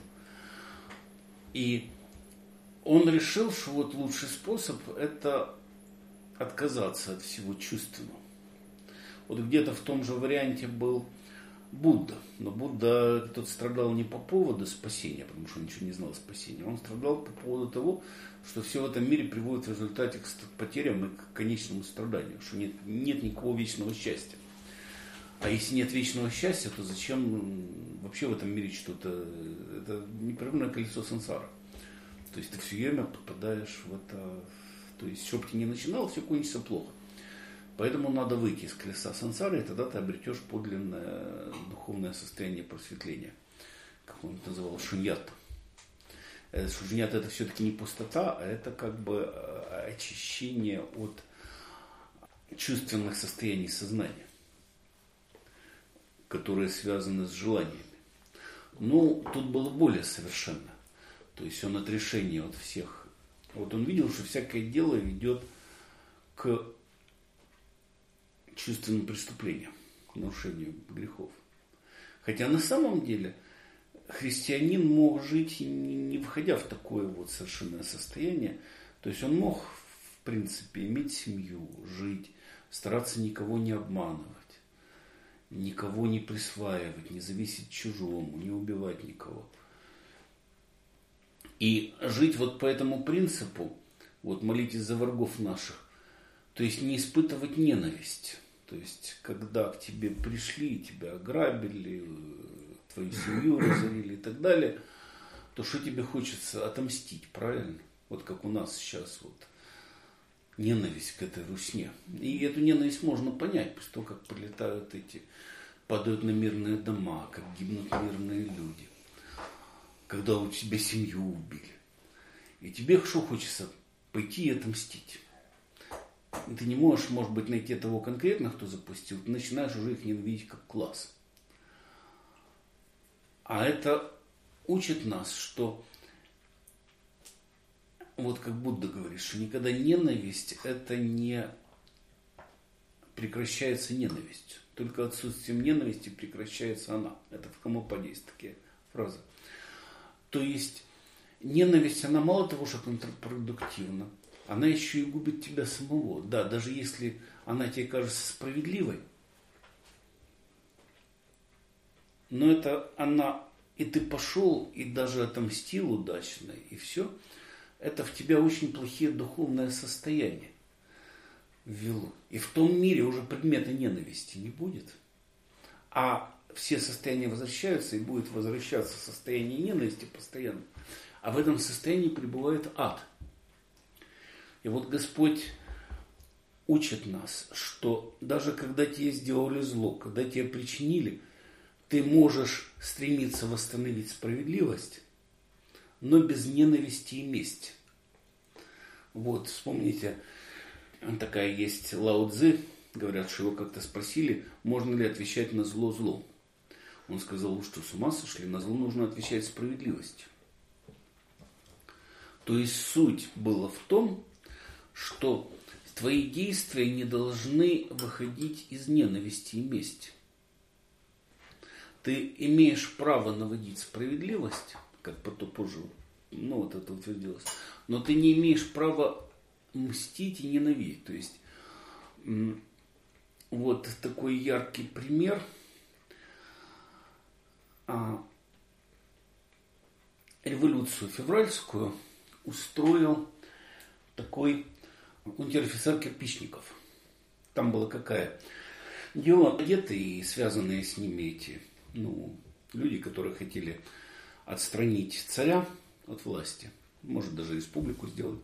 S1: И он решил, что вот лучший способ это отказаться от всего чувственного. Вот где-то в том же варианте был Будда. Но Будда тот страдал не по поводу спасения, потому что он ничего не знал о спасении. Он страдал по поводу того, что все в этом мире приводит в результате к потерям и к конечному страданию. Что нет никакого вечного счастья. А если нет вечного счастья, то зачем вообще в этом мире что-то? Это непрерывное колесо сансары. То есть ты все время попадаешь в это. То есть, чтобы ты не начинал, все кончится плохо. Поэтому надо выйти из колеса сансары, и тогда ты обретешь подлинное духовное состояние просветления. Как он это называл, шуньята. Шуньята это все-таки не пустота, а это как бы очищение от чувственных состояний сознания, которые связаны с желаниями. Ну, тут было более совершенно. То есть он от решения от всех. Вот он видел, что всякое дело ведет к чувственным преступлениям, к нарушению грехов. Хотя на самом деле христианин мог жить, не входя в такое вот совершенное состояние. То есть он мог, в принципе, иметь семью, жить, стараться никого не обманывать, никого не присваивать, не зависеть чужому, не убивать никого. И жить вот по этому принципу, вот молитесь за врагов наших, то есть не испытывать ненависть. То есть, когда к тебе пришли, тебя ограбили, твою семью разорили и так далее, то что тебе хочется? Отомстить, правильно? Вот как у нас сейчас вот ненависть к этой русне. И эту ненависть можно понять, после того, как прилетают падают на мирные дома, как гибнут мирные люди. Когда у тебя семью убили. И тебе что хочется? пойти и отомстить. Ты не можешь, может быть, найти того конкретно, кто запустил, ты начинаешь уже их ненавидеть как класс. А это учит нас, что вот как Будда говорит, что никогда ненависть, это не прекращается ненавистью. Только отсутствием ненависти прекращается она. Это в Камападе есть такие фразы. То есть ненависть, она мало того, что контрпродуктивна, она еще и губит тебя самого. Да, даже если она тебе кажется справедливой, но это она, и ты пошел, и даже отомстил удачно, и все, это в тебя очень плохие духовные состояния ввело. И в том мире уже предмета ненависти не будет. А все состояния возвращаются, и будет возвращаться состояние ненависти постоянно. А в этом состоянии пребывает ад. И вот Господь учит нас, что даже когда тебе сделали зло, когда тебе причинили, ты можешь стремиться восстановить справедливость, но без ненависти и мести. Вот, вспомните, такая есть Лао Цзы, говорят, что его как-то спросили, можно ли отвечать на зло злом. Он сказал, что с ума сошли, на зло нужно отвечать справедливостью. То есть суть была в том, что твои действия не должны выходить из ненависти и мести. Ты имеешь право наводить справедливость, как потом позже, вот это утвердилось, но ты не имеешь права мстить и ненавидеть. То есть вот такой яркий пример. Революцию февральскую устроил такой унтер-офицер Кирпичников. Там было какая? Дело одеты и связанные с ними эти люди, которые хотели отстранить царя от власти, может даже республику сделать.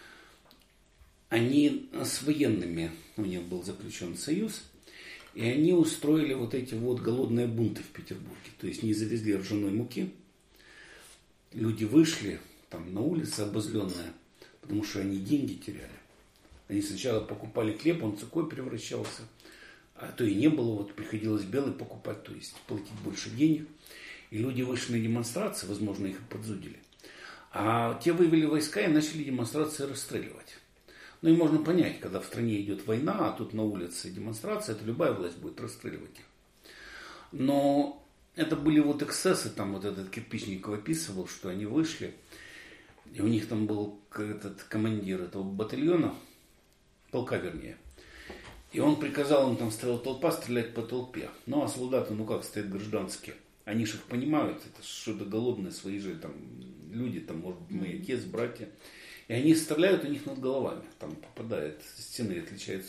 S1: Они с военными, у них был заключен союз, и они устроили вот эти вот голодные бунты в Петербурге. То есть не завезли ржаной муки, люди вышли там на улице обозленные, потому что они деньги теряли. Они сначала покупали хлеб, он в цукой превращался, а то и не было, вот приходилось белый покупать, то есть платить больше денег. И люди вышли на демонстрации, возможно, их подзудили. А те вывели войска и начали демонстрации расстреливать. Ну и можно понять, когда в стране идет война, а тут на улице демонстрация, то любая власть будет расстреливать их. Но это были вот эксцессы, там вот этот Кирпичников описывал, что они вышли, и у них там был этот командир этого батальона, полка вернее, и он приказал, он там стояла толпа, стрелять по толпе. Ну а солдаты, как стоят гражданские, они же их понимают, это что-то голодное, свои же там люди, там может быть мои отец, братья. И они стреляют у них над головами. Там попадает, стены отличается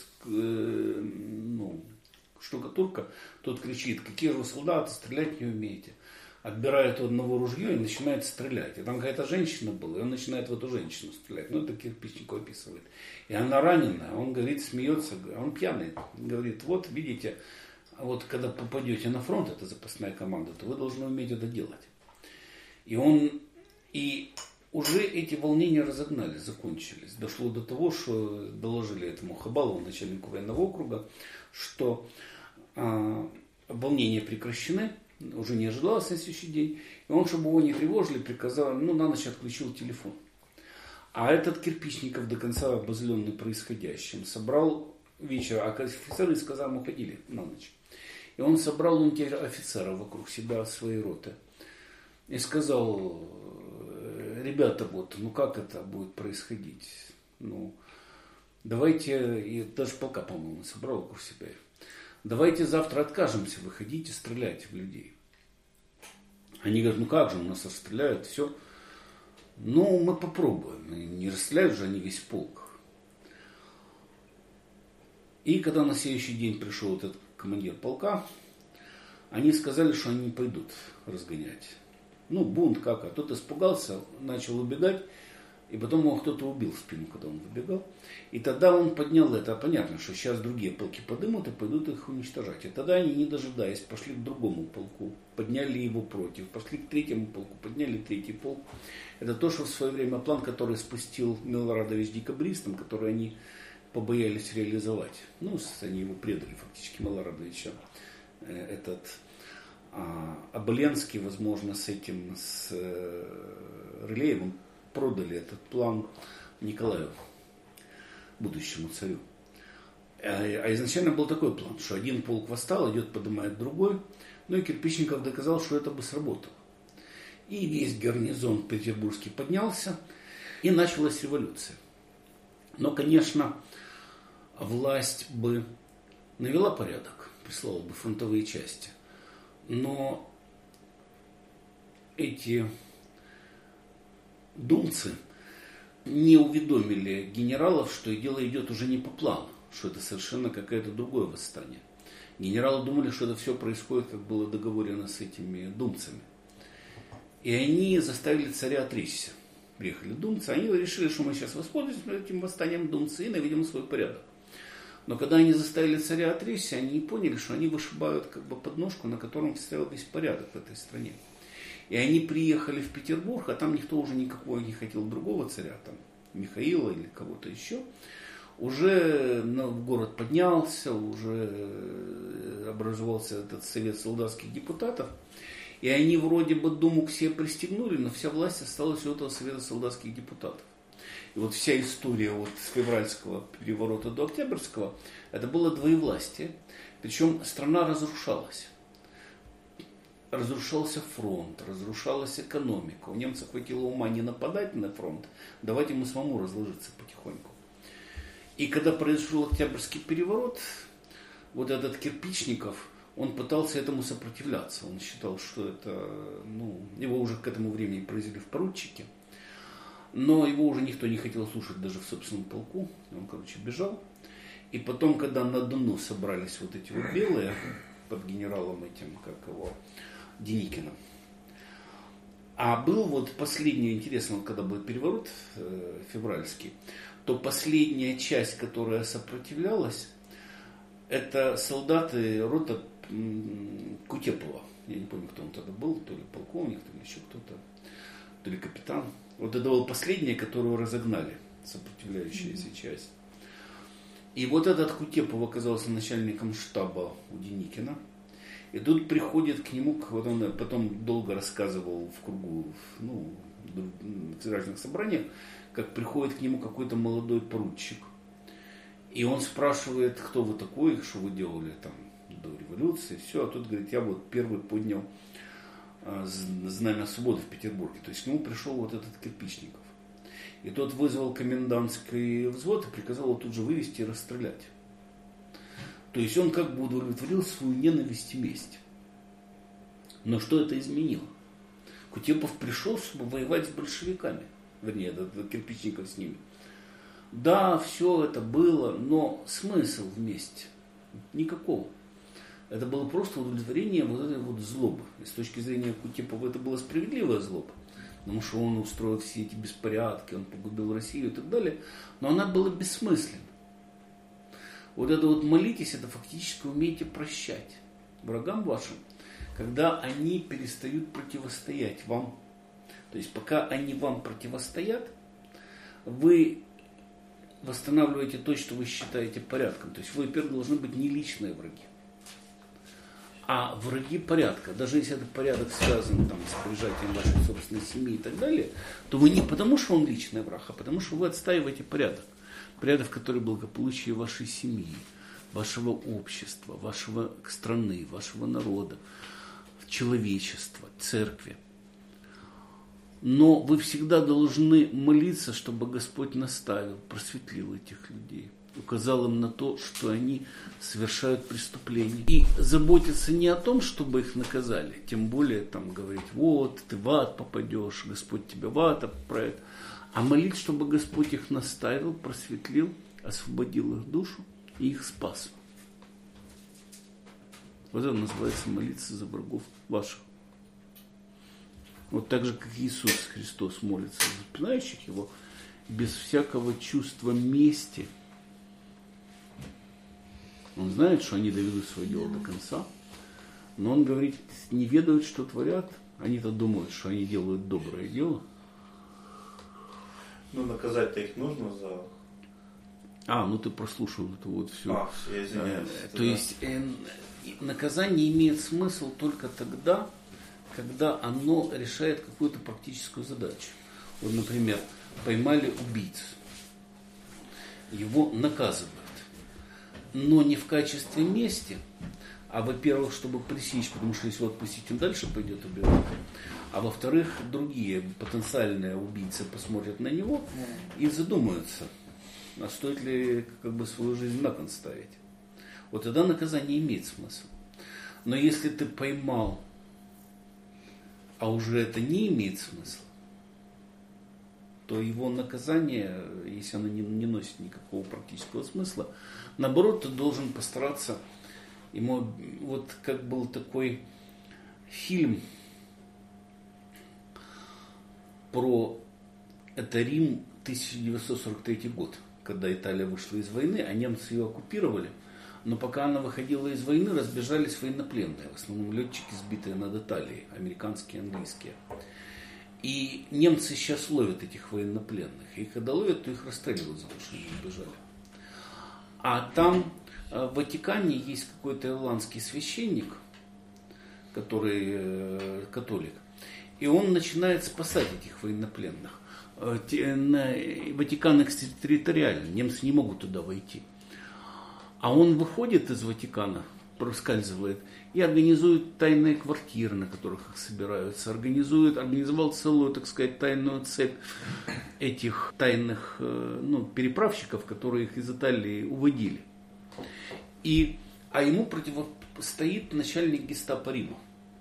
S1: штукатурка. Тот кричит, какие же вы солдаты, стрелять не умеете. Отбирает у одного ружье и начинает стрелять. И там какая-то женщина была, и он начинает в эту женщину стрелять. Это Кирпичников описывает. И она раненая, он говорит, смеется, он пьяный. Говорит, вот видите, вот когда попадете на фронт, это запасная команда, то вы должны уметь это делать. И уже эти волнения разогнались, закончились. Дошло до того, что доложили этому Хабалову, начальнику военного округа, что волнения прекращены, уже не ожидалось на следующий день. И он, чтобы его не тревожили, приказал, на ночь отключил телефон. А этот Кирпичников, до конца обозленный происходящим, собрал вечер, а офицеры из казармы уходили на ночь. И он собрал офицеров вокруг себя, своей роты. И сказал, ребята, как это будет происходить? Давайте, и даже полка, по-моему, собрал вокруг себя. Давайте завтра откажемся выходить и стрелять в людей. Они говорят, как же, нас расстреляют, все. Мы попробуем. Не расстреляют же они весь полк. И когда на следующий день пришел этот командир полка, они сказали, что они не пойдут разгонять. Бунт как, а тот испугался, начал убегать, и потом его кто-то убил в спину, когда он выбегал. И тогда он поднял это. Понятно, что сейчас другие полки подымут и пойдут их уничтожать. И тогда они, не дожидаясь, пошли к другому полку, подняли его против. Пошли к третьему полку, подняли третий полк. Это то, что в свое время план, который спустил Милорадович декабристам, который они побоялись реализовать. Ну, они его предали фактически, Милорадовича. Оболенский, возможно, с Рылеевым продали этот план Николаю, будущему царю. А изначально был такой план, что один полк восстал, идет, поднимает другой. Ну и Кирпичников доказал, что это бы сработало. И весь гарнизон петербургский поднялся, и началась революция. Но, конечно, власть бы навела порядок, прислала бы фронтовые части. Но эти думцы не уведомили генералов, что дело идет уже не по плану, что это совершенно какое-то другое восстание. Генералы думали, что это все происходит, как было договорено с этими думцами. И они заставили царя отречься. Приехали думцы, они решили, что мы сейчас воспользуемся этим восстанием думцы и наведем свой порядок. Но когда они заставили царя отречься, они поняли, что они вышибают как бы подножку, на котором стоял весь порядок в этой стране. И они приехали в Петербург, а там никто уже никакого не хотел другого царя, там Михаила или кого-то еще. Уже город поднялся, уже образовался этот совет солдатских депутатов. И они вроде бы Думу к себе пристегнули, но вся власть осталась у этого совета солдатских депутатов. И вот вся история от февральского переворота до октябрьского, это было двоевластие. Причем страна разрушалась. Разрушался фронт, разрушалась экономика. У немцев хватило ума не нападать на фронт, давать ему самому разложиться потихоньку. И когда произошел Октябрьский переворот, вот этот Кирпичников, он пытался этому сопротивляться. Он считал, что это, его уже к этому времени произвели в поручике. Но его уже никто не хотел слушать даже в собственном полку. Он, бежал. И потом, когда на Дону собрались вот эти вот белые, под генералом этим, Деникиным. А был вот последний, интересно, когда был переворот февральский, то последняя часть, которая сопротивлялась, это солдаты рота Кутепова. Я не помню, кто он тогда был, то ли полковник, то ли еще кто-то, то ли капитан. Вот это была последняя, которую разогнали, сопротивляющаяся часть. И вот этот Кутепов оказался начальником штаба у Деникина. И тут приходит к нему, вот он потом долго рассказывал в кругу, в разных собраниях, как приходит к нему какой-то молодой поручик. И он спрашивает, кто вы такой, что вы делали там до революции, все. А тут говорит, я вот первый поднял знамя свободы в Петербурге. То есть к нему пришел вот этот Кирпичников. И тот вызвал комендантский взвод и приказал его тут же вывести и расстрелять. То есть он как бы удовлетворил свою ненависть и месть. Но что это изменило? Кутепов пришел, чтобы воевать с большевиками. Вернее, этот Кирпичников с ними. Да, все это было, но смысл вместе никакого. Это было просто удовлетворение вот этой вот злобы. И с точки зрения Кутепова это была справедливая злоба. Потому что он устроил все эти беспорядки, он погубил Россию и так далее. Но она была бессмысленна. Вот это вот молитесь, это фактически умейте прощать врагам вашим, когда они перестают противостоять вам. То есть пока они вам противостоят, вы восстанавливаете то, что вы считаете порядком. То есть вы, во-первых, должны быть не личные враги, а враги порядка. Даже если этот порядок связан там, с прижатием вашей собственной семьи и так далее, то вы не потому, что он личный враг, а потому, что вы отстаиваете порядок. Порядок, который благополучие вашей семьи, вашего общества, вашего страны, вашего народа, человечества, церкви. Но вы всегда должны молиться, чтобы Господь наставил, просветлил этих людей, указал им на то, что они совершают преступления. И заботиться не о том, чтобы их наказали, тем более там говорить, вот, ты в ад попадешь, Господь тебя в ад отправит, а молить, чтобы Господь их наставил, просветлил, освободил их душу и их спас. Вот это называется молиться за врагов ваших. Вот так же, как Иисус Христос молится за запинающих его, без всякого чувства мести. Он знает, что они доведут свое дело до конца, но он говорит, не ведают, что творят. Они-то думают, что они делают доброе дело.
S4: Ну, наказать-то их нужно за...
S1: Ну ты прослушал это вот все.
S4: Я извиняюсь.
S1: То есть наказание имеет смысл только тогда, когда оно решает какую-то практическую задачу. Вот, например, поймали убийцу. Его наказывают. Но не в качестве мести, а, во-первых, чтобы пресечь, потому что если его отпустить, он дальше пойдет убивать. А во-вторых, другие потенциальные убийцы посмотрят на него и задумаются, а стоит ли свою жизнь на кон ставить. Вот тогда наказание имеет смысл. Но если ты поймал, а уже это не имеет смысла, то его наказание, если оно не носит никакого практического смысла, наоборот, ты должен постараться ему, вот как был такой фильм про это Рим 1943 год, когда Италия вышла из войны, а немцы ее оккупировали. Но пока она выходила из войны, разбежались военнопленные, в основном летчики, сбитые над Италией, американские и английские. И немцы сейчас ловят этих военнопленных. И когда ловят, то их расстреливают за то, что они убежали. А там в Ватикане есть какой-то ирландский священник, который католик. И он начинает спасать этих военнопленных. Ватикан экстерриториальный, немцы не могут туда войти. А он выходит из Ватикана, проскальзывает, и организует тайные квартиры, на которых их собираются. Организовал целую, так сказать, тайную цепь этих тайных переправщиков, которые их из Италии уводили. А ему противостоит начальник гестапо Рима.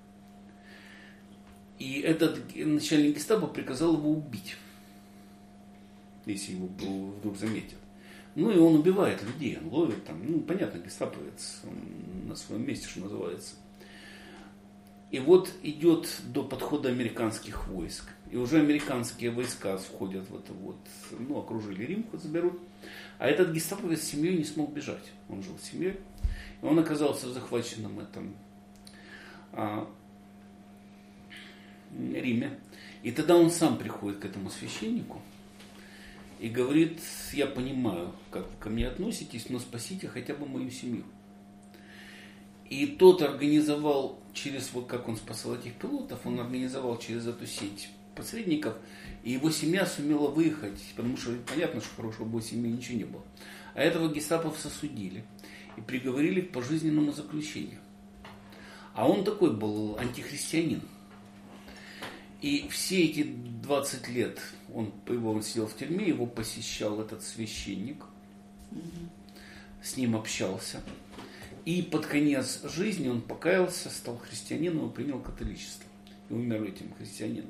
S1: И этот начальник гестапо приказал его убить, если его вдруг заметят. И он убивает людей, он ловит там, понятно, гестаповец, он на своем месте, что называется. И вот идет до подхода американских войск. И уже американские войска входят в это окружили Рим, заберут. А этот гестаповец с семьей не смог бежать. Он жил с семьей. И он оказался в захваченном Риме. И тогда он сам приходит к этому священнику и говорит: я понимаю, как вы ко мне относитесь, но спасите хотя бы мою семью. И тот организовал как он спасал этих пилотов, он организовал через эту сеть посредников, и его семья сумела выехать, потому что понятно, что хорошего бы у семьи ничего не было. А этого гестаповца судили и приговорили к пожизненному заключению. А он такой был антихристианин. И все эти 20 лет он сидел в тюрьме, его посещал этот священник, с ним общался. И под конец жизни он покаялся, стал христианином и принял католичество. И умер этим христианином.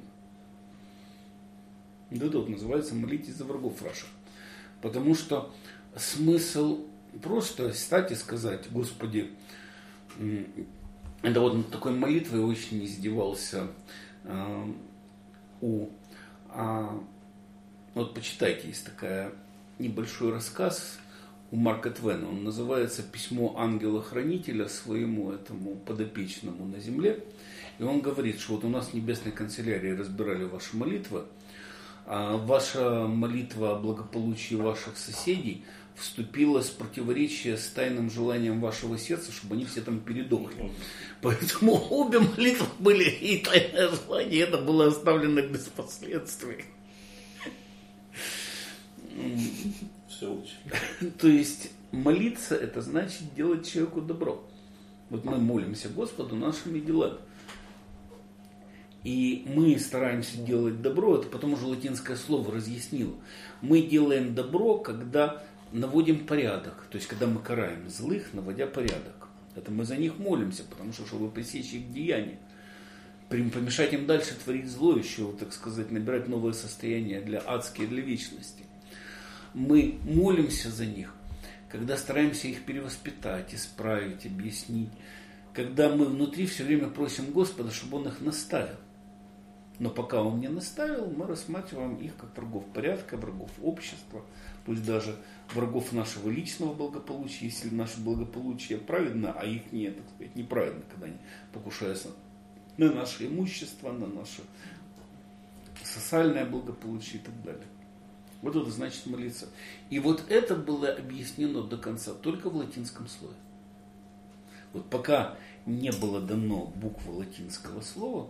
S1: Это называется «Молитесь за врагов ваших». Потому что смысл просто встать и сказать: Господи, это вот такой молитвой очень издевался вот почитайте, есть такой небольшой рассказ у Марка Твена. Он называется «Письмо ангела-хранителя своему этому подопечному на земле». И он говорит, что вот у нас в небесной канцелярии разбирали ваши молитвы, а ваша молитва о благополучии ваших соседей вступила в противоречие с тайным желанием вашего сердца, чтобы они все там передохли. Поэтому обе молитвы были, и тайное желание это было оставлено без последствий.
S4: Все очень.
S1: То есть молиться — это значит делать человеку добро. Вот мы молимся Господу нашими делами. И мы стараемся делать добро, это потому что латинское слово разъяснило. Мы делаем добро, когда наводим порядок, то есть когда мы караем злых, наводя порядок. Это мы за них молимся, потому что, чтобы пресечь их деяния, помешать им дальше творить зло, еще, так сказать, набирать новое состояние для адские, для вечности. Мы молимся за них, когда стараемся их перевоспитать, исправить, объяснить, когда мы внутри все время просим Господа, чтобы Он их наставил. Но пока он не наставил, мы рассматриваем их как врагов порядка, врагов общества, пусть даже врагов нашего личного благополучия, если наше благополучие праведно, а их нет, так сказать, неправедно, когда они покушаются на наше имущество, на наше социальное благополучие и так далее. Вот это значит молиться. И вот это было объяснено до конца только в латинском слове. Вот пока не было дано буквы латинского слова,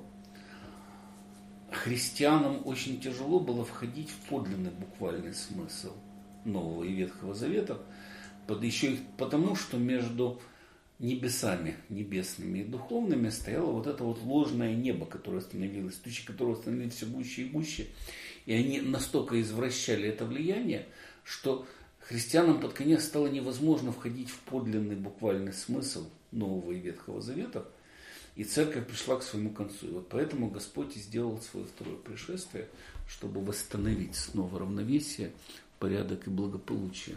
S1: христианам очень тяжело было входить в подлинный буквальный смысл Нового и Ветхого Завета, еще и потому, что между небесами, небесными и духовными стояло вот это вот ложное небо, которое становилось, тучи которого становились все гуще и гуще, и они настолько извращали это влияние, что христианам под конец стало невозможно входить в подлинный буквальный смысл Нового и Ветхого Завета, и церковь пришла к своему концу. И вот поэтому Господь и сделал свое второе пришествие, чтобы восстановить снова равновесие, порядок и благополучие.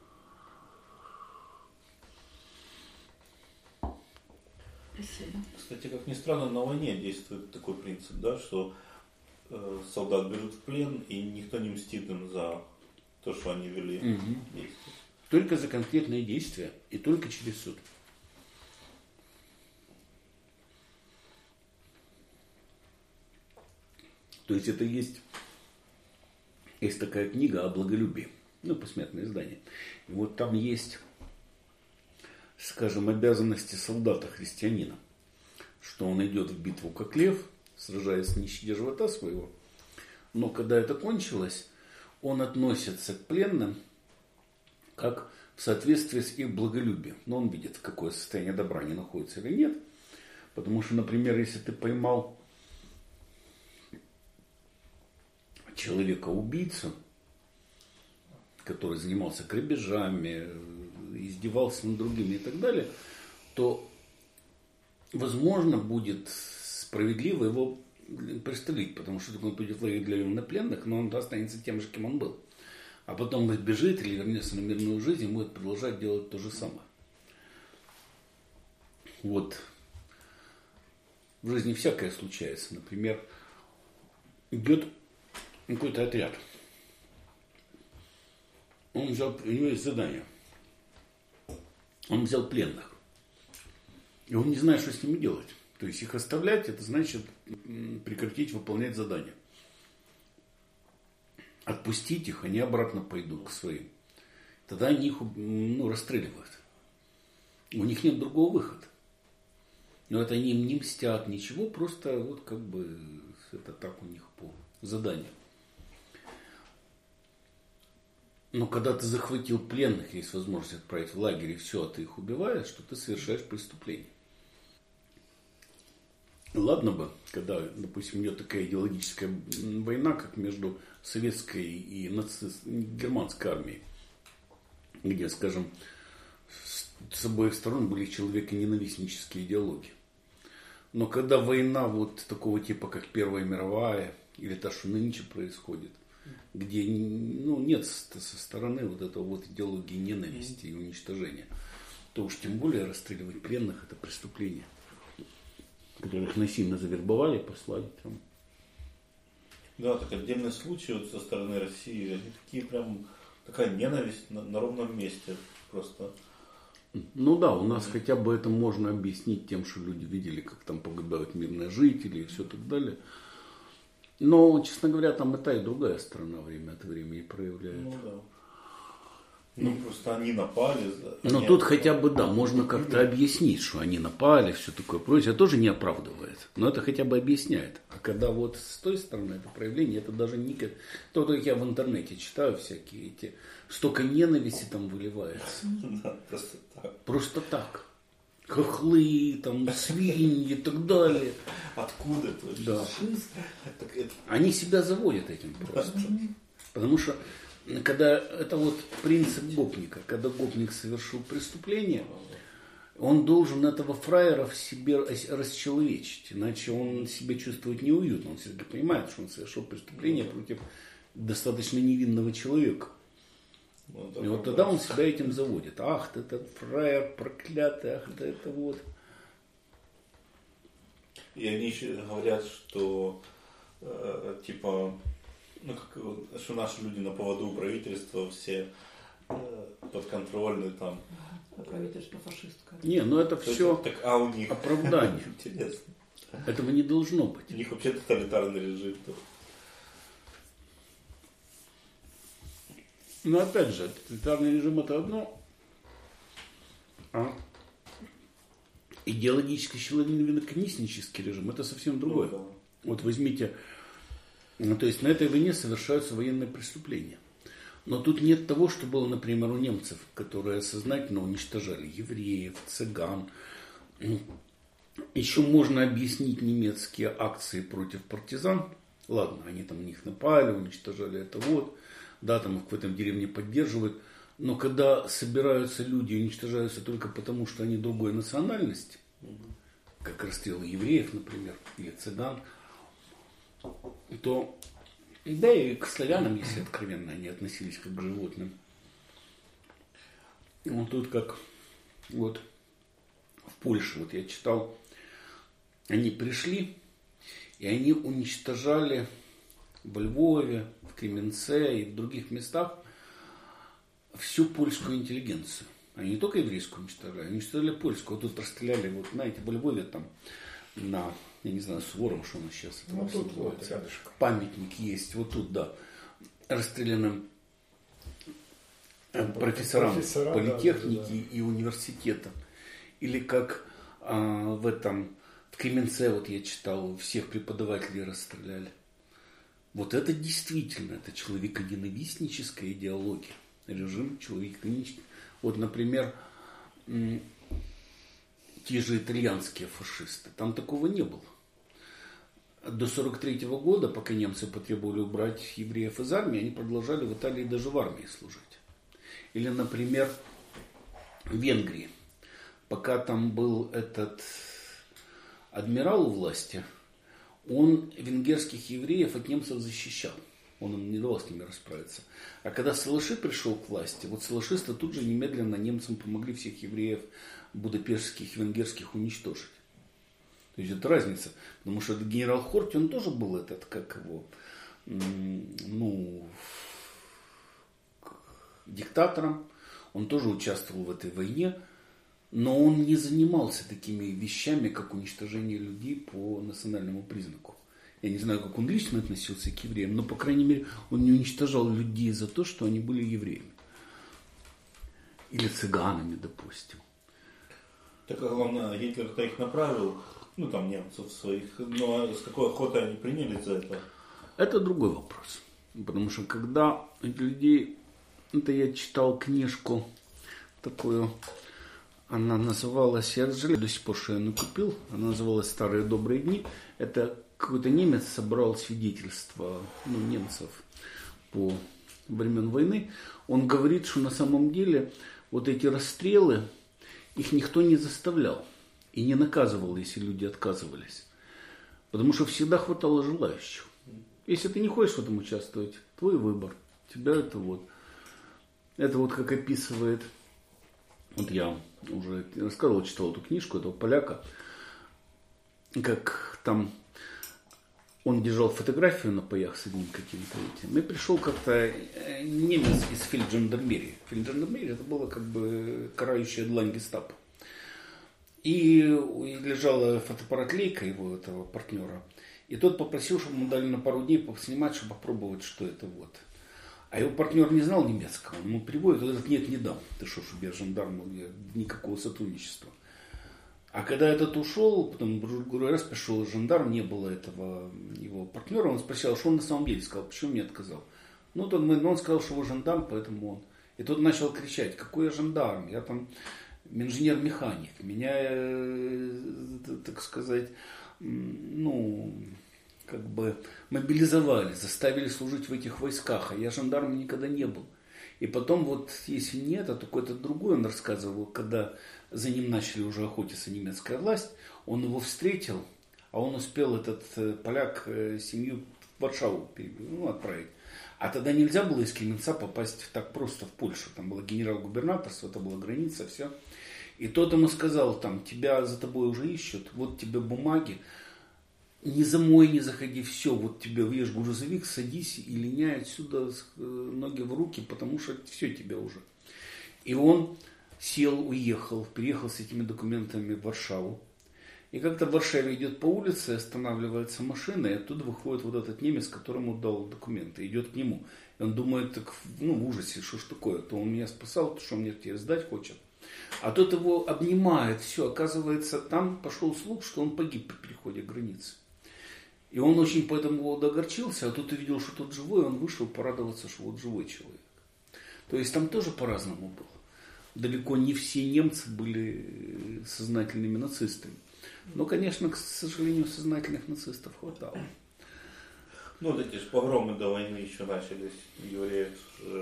S2: Спасибо.
S4: Кстати, как ни странно, на войне действует такой принцип, да, что солдат берут в плен, и никто не мстит им за то, что они вели действия.
S1: Только за конкретные действия и только через суд. То есть это есть такая книга о благолюбии, посмертное издание. И вот там есть, скажем, обязанности солдата-христианина, что он идет в битву как лев, сражаясь не щадя живота своего, но когда это кончилось, он относится к пленным как в соответствии с их благолюбием. Но он видит, в какое состояние добра они находятся или нет. Потому что, например, если ты поймал человека-убийцу, который занимался грабежами, издевался над другими и так далее, то, возможно, будет справедливо его пристрелить, потому что он пойдет в лагерь для военнопленных, но он останется тем же, кем он был. А потом сбежит или вернется на мирную жизнь и будет продолжать делать то же самое. Вот. В жизни всякое случается. Например, идет какой-то отряд. У него есть задание. Он взял пленных. И он не знает, что с ними делать. То есть их оставлять, это значит прекратить выполнять задание. Отпустить их, они обратно пойдут к своим. Тогда они их расстреливают. У них нет другого выхода. Но это они им не мстят, ничего, просто это так у них по заданию. Но когда ты захватил пленных, есть возможность отправить в лагерь, и все, а ты их убиваешь, что ты совершаешь преступление. Ладно бы, когда, допустим, идет такая идеологическая война, как между советской и германской армией, где, скажем, с обоих сторон были человеконенавистнические идеологии. Но когда война вот такого типа, как Первая мировая, или та, что нынче происходит, где нет со стороны вот этого вот идеологии ненависти и уничтожения, то уж тем более расстреливать пленных – это преступление, которых насильно завербовали, послали там.
S4: Да, так отдельный случай вот со стороны России, они такие прям, такая ненависть на ровном месте просто.
S1: Ну да, у нас хотя бы это можно объяснить тем, что люди видели, как там погибают мирные жители и все так далее. Но, честно говоря, там и та, и другая сторона время от времени проявляет.
S4: Ну да. Просто они напали.
S1: Но тут хотя бы, да, можно как-то объяснить, что они напали, все такое прочее. Это тоже не оправдывает. Но это хотя бы объясняет. А когда вот с той стороны это проявление, это даже не... То, как я в интернете читаю всякие эти... Столько ненависти там выливается.
S4: Да, просто так.
S1: Просто так. Хохлы, там, свиньи и так далее.
S4: Откуда это?
S1: Да. Они себя заводят этим просто. Потому что когда это вот принцип гопника, когда гопник совершил преступление, он должен этого фраера в себе расчеловечить, иначе он себя чувствует неуютно, он все-таки понимает, что он совершил преступление против достаточно невинного человека. И вот тогда он себя этим заводит. Ах, ты этот фраер проклятый, ах, ты это вот.
S4: И они еще говорят, что типа, ну, как, что наши люди на поводу у правительства все подконтрольны там.
S2: А правительство фашистское.
S1: Не, ну это все
S4: Так, а у них
S1: оправдание.
S4: Интересно.
S1: Этого не должно быть.
S4: У них вообще тоталитарный режим.
S1: Но опять же, тоталитарный режим это одно, а идеологический силовинно-конечнический режим это совсем другое.
S4: Ну, да.
S1: Вот возьмите, то есть на этой войне совершаются военные преступления. Но тут нет того, что было, например, у немцев, которые сознательно уничтожали евреев, цыган. Еще можно объяснить немецкие акции против партизан. Ладно, они там на них напали, уничтожали это вот. Да, там их в этом деревне поддерживают. Но когда собираются люди и уничтожаются только потому, что они другой национальности, как расстрелы евреев, например, или цыган, то, да и к славянам, если откровенно, они относились как к животным. Вот тут как вот в Польше, вот я читал, они пришли, и они уничтожали во Львове, в Кременце и в других местах всю польскую интеллигенцию. Они не только еврейскую уничтожали, они уничтожали польскую. Вот тут расстреляли, вот знаете, во Львове там на, я не знаю, Сувором, что у нас сейчас это
S3: тут вот
S1: называется.
S3: рядышком.
S1: Памятник есть, вот тут, да, расстрелянным профессорам политехники и университета. Или как в Кременце, вот я читал, всех преподавателей расстреляли. Вот это действительно, это человеконенавистническая идеология. Режим человеконенавистнический. Вот, например, те же итальянские фашисты. Там такого не было. До 1943 года, пока немцы потребовали убрать евреев из армии, они продолжали в Италии даже в армии служить. Или, например, в Венгрии. Пока там был этот адмирал у власти, он венгерских евреев от немцев защищал. Он им не давал с ними расправиться. А когда Салаши пришел к власти, вот салашисты тут же немедленно немцам помогли всех евреев будапештских, венгерских уничтожить. То есть это разница. Потому что этот генерал Хорти, он тоже был этот, как его, диктатором. Он тоже участвовал в этой войне. Но он не занимался такими вещами, как уничтожение людей по национальному признаку. Я не знаю, как он лично относился к евреям, но, по крайней мере, он не уничтожал людей за то, что они были евреями. Или цыганами, допустим.
S4: Так, а главное, Гитлер-то их направил, ну, там, немцев своих, но с какой охотой они принялись за это?
S1: Это другой вопрос. Потому что, когда людей... Это я читал книжку такую... Она называлась, я жалею до сих пор, что я ее купил, она называлась «Старые добрые дни». Это какой-то немец собрал свидетельства немцев по времен войны. Он говорит, что на самом деле вот эти расстрелы, их никто не заставлял и не наказывал, если люди отказывались. Потому что всегда хватало желающих. Если ты не хочешь в этом участвовать, твой выбор. Тебя это вот. Это вот как описывает... Вот я уже рассказывал, читал эту книжку этого поляка, как там он держал фотографию на паях с одним каким-то этим. И пришел как-то немец из фельджандармерии. Фельджандармерия это была как бы карающая длань гестапо. И лежала фотоаппарат-лейка его, этого партнера. И тот попросил, чтобы ему дали на пару дней поснимать, чтобы попробовать, что это вот. А его партнер не знал немецкого, он ему приводит, он говорит, нет, не дам. Ты что, чтобы я жандарм, никакого сотрудничества. А когда этот ушел, потом другой раз пришел жандарм, не было этого его партнера, он спросил, что он на самом деле сказал, почему мне отказал. Ну, он сказал, что его жандарм, поэтому он. И тот начал кричать, какой я жандарм, я там инженер-механик, меня, так сказать, как бы мобилизовали, заставили служить в этих войсках, а я жандармом никогда не был. И потом вот, если нет, а какой-то другой он рассказывал, когда за ним начали уже охотиться немецкая власть, он его встретил, а он успел, этот поляк, семью в Варшаву отправить. А тогда нельзя было из Кременца попасть так просто в Польшу. Там было генерал-губернаторство, это была граница, все. И тот ему сказал, там, тебя за тобой уже ищут, вот тебе бумаги. не за мой, не заходи, все, вот тебе въешь грузовик, садись и линяй отсюда ноги в руки, потому что все тебе уже. И он сел, уехал, приехал с этими документами в Варшаву. И как-то в Варшаве идет по улице, останавливается машина, и оттуда выходит вот этот немец, которому дал документы, идет к нему. И он думает, так, в ужасе, что ж такое, то он меня спасал, то что он мне тебе сдать хочет. А тот его обнимает, все, оказывается, там пошел слух, что он погиб при переходе границы. И он очень по этому поводу огорчился, а тут увидел, что тот живой, он вышел порадоваться, что вот живой человек. То есть там тоже по-разному было. Далеко не все немцы были сознательными нацистами. Но, конечно, к сожалению, сознательных нацистов хватало.
S4: Ну, вот эти же погромы до войны еще начались, евреев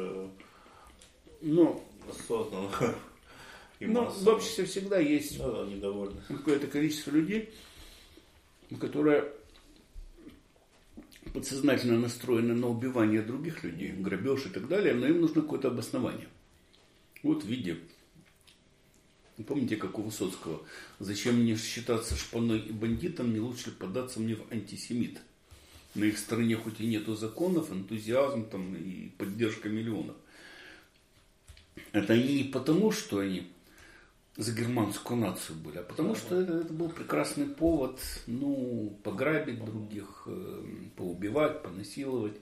S4: осознанно и массово.
S1: В обществе всегда есть
S4: недовольны.
S1: какое-то количество людей, которые подсознательно настроены на убивание других людей, грабеж и так далее, но им нужно какое-то обоснование. Вот в виде, помните, как у Высоцкого, зачем мне считаться шпаной и бандитом, не лучше податься мне в антисемит. На их стороне хоть и нету законов, энтузиазм там, и поддержка миллионов. Это они не потому, что они за германскую нацию были, а потому что это был прекрасный повод, пограбить других, поубивать, понасиловать.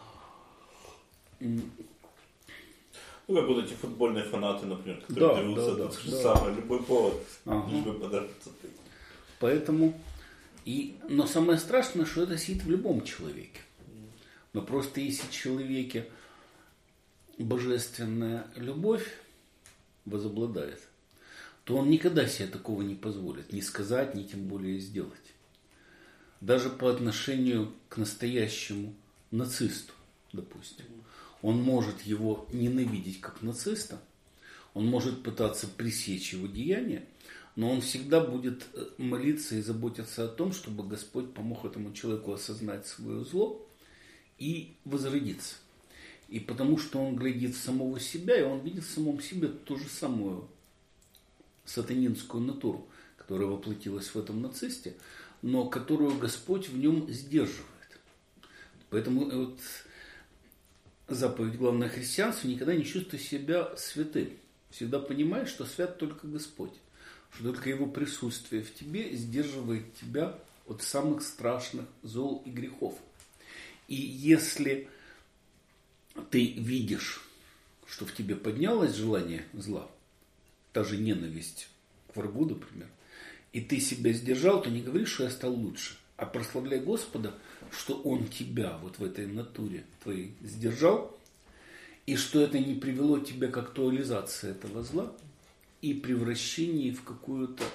S4: Как вот эти футбольные фанаты, например, которые дерутся, это же самое, любой повод, лишь бы податься.
S1: Поэтому, но самое страшное, что это сидит в любом человеке. Но просто если в человеке божественная любовь возобладает, то он никогда себе такого не позволит, ни сказать, ни тем более сделать. Даже по отношению к настоящему нацисту, допустим. Он может его ненавидеть как нациста, он может пытаться пресечь его деяния, но он всегда будет молиться и заботиться о том, чтобы Господь помог этому человеку осознать свое зло и возродиться. И потому что он глядит в самого себя, и он видит в самом себе ту же самую сатанинскую натуру, которая воплотилась в этом нацисте, но которую Господь в нем сдерживает. Поэтому вот заповедь главное христианство: никогда не чувствуй себя святым. Всегда понимай, что свят только Господь, что только Его присутствие в тебе сдерживает тебя от самых страшных зол и грехов. И если ты видишь, что в тебе поднялось желание зла, та же ненависть к врагу, например, и ты себя сдержал, то не говори, что я стал лучше, а прославляй Господа, что Он тебя вот в этой натуре твоей сдержал, и что это не привело тебя к актуализации этого зла и превращении в какую-то,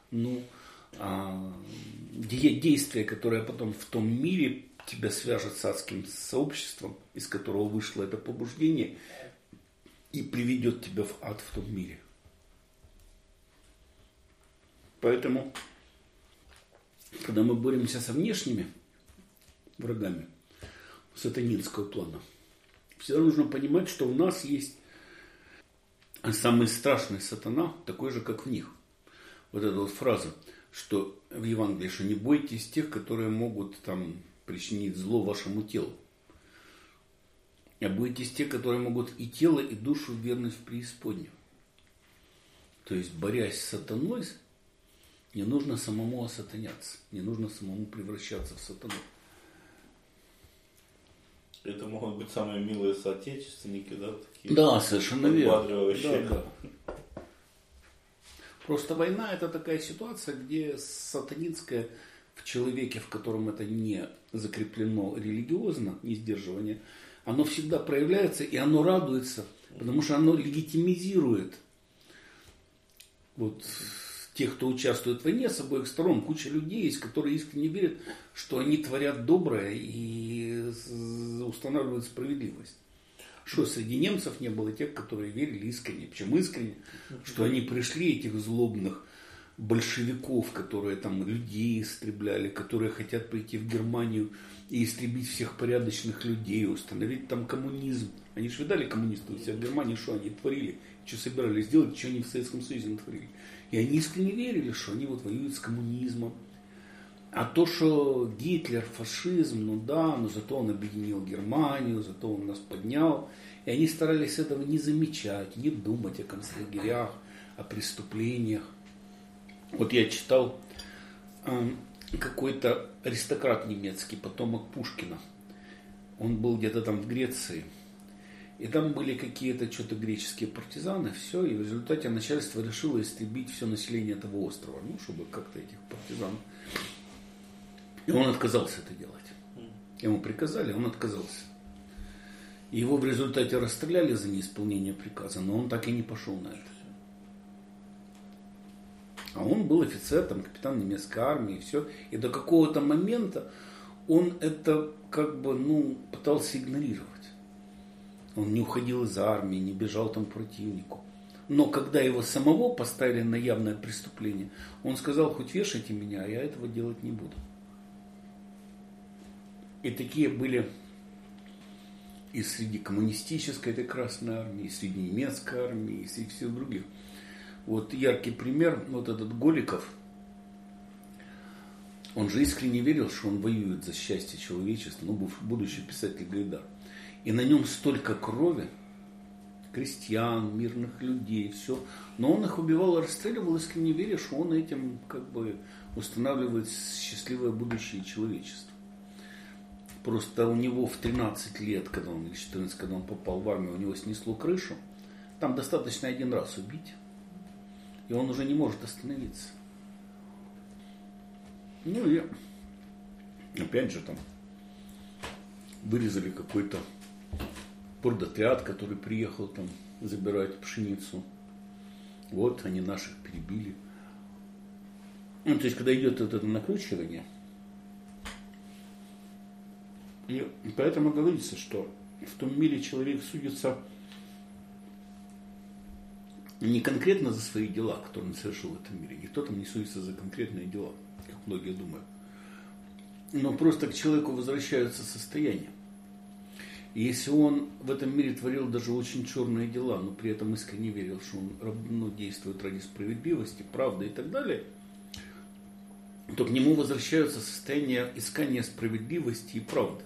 S1: действие, которое потом в том мире тебя свяжет с адским сообществом, из которого вышло это побуждение, и приведет тебя в ад в том мире. Поэтому, когда мы боремся со внешними врагами сатанинского плана, всегда нужно понимать, что у нас есть самый страшный сатана, такой же, как в них. Вот эта вот фраза, что в Евангелии, что не бойтесь тех, которые могут там причинить зло вашему телу, а бойтесь тех, которые могут и тело, и душу вернуть в преисподнюю. То есть, борясь с сатаной, не нужно самому осатаняться, не нужно самому превращаться в сатану.
S4: Это могут быть самые милые соотечественники, да? Такие,
S1: да, совершенно верно.
S4: Да.
S1: Просто война — это такая ситуация, где сатанинское в человеке, в котором это не закреплено религиозно, не сдерживание, оно всегда проявляется, и оно радуется, потому что оно легитимизирует вот тех, кто участвует в войне с обоих сторон. Куча людей есть, которые искренне верят, что они творят доброе и устанавливают справедливость. Что среди немцев не было тех, которые верили искренне. Почему искренне? Что они пришли, этих злобных большевиков, которые там людей истребляли, которые хотят прийти в Германию и истребить всех порядочных людей, установить там коммунизм. Они же видали коммунистов у себя в Германии, что они творили, что собирались сделать, что они в Советском Союзе натворили. И они искренне верили, что они вот воюют с коммунизмом. А то, что Гитлер, фашизм, ну да, но зато он объединил Германию, зато он нас поднял. И они старались этого не замечать, не думать о концлагерях, о преступлениях. Вот я читал какой-то аристократ немецкий, потомок Пушкина. Он был где-то там в Греции. И там были какие-то что-то греческие партизаны, все. И в результате начальство решило истребить все население этого острова. Ну, чтобы как-то этих партизан. И он отказался это делать. Ему приказали, он отказался. И его в результате расстреляли за неисполнение приказа, но он так и не пошел на это. А он был офицер, там, капитан немецкой армии, и все. И до какого-то момента он это как бы, пытался игнорировать. Он не уходил из армии, не бежал там к противнику. Но когда его самого поставили на явное преступление, он сказал: хоть вешайте меня, а я этого делать не буду. И такие были и среди коммунистической этой Красной Армии, и среди немецкой армии, и среди всех других. Вот яркий пример, вот этот Голиков, он же искренне верил, что он воюет за счастье человечества, будущий писатель Гайдар. И на нем столько крови, крестьян, мирных людей, все. Но он их убивал и расстреливал, искренне веря, что он этим как бы устанавливает счастливое будущее человечества. Просто у него в 13 лет, или 14, когда он попал в армию, у него снесло крышу. Там достаточно один раз убить, и он уже не может остановиться. Ну и опять же там вырезали какой-то пордотряд, который приехал там забирать пшеницу. Вот они наших перебили. Ну, то есть, когда идет вот это накручивание, и поэтому говорится, что в том мире человек судится не конкретно за свои дела, которые он совершил в этом мире. Никто там не судится за конкретные дела, как многие думают. Но просто к человеку возвращаются состояния. И если он в этом мире творил даже очень черные дела, но при этом искренне верил, что он действует ради справедливости, правды и так далее, то к нему возвращаются состояния искания справедливости и правды.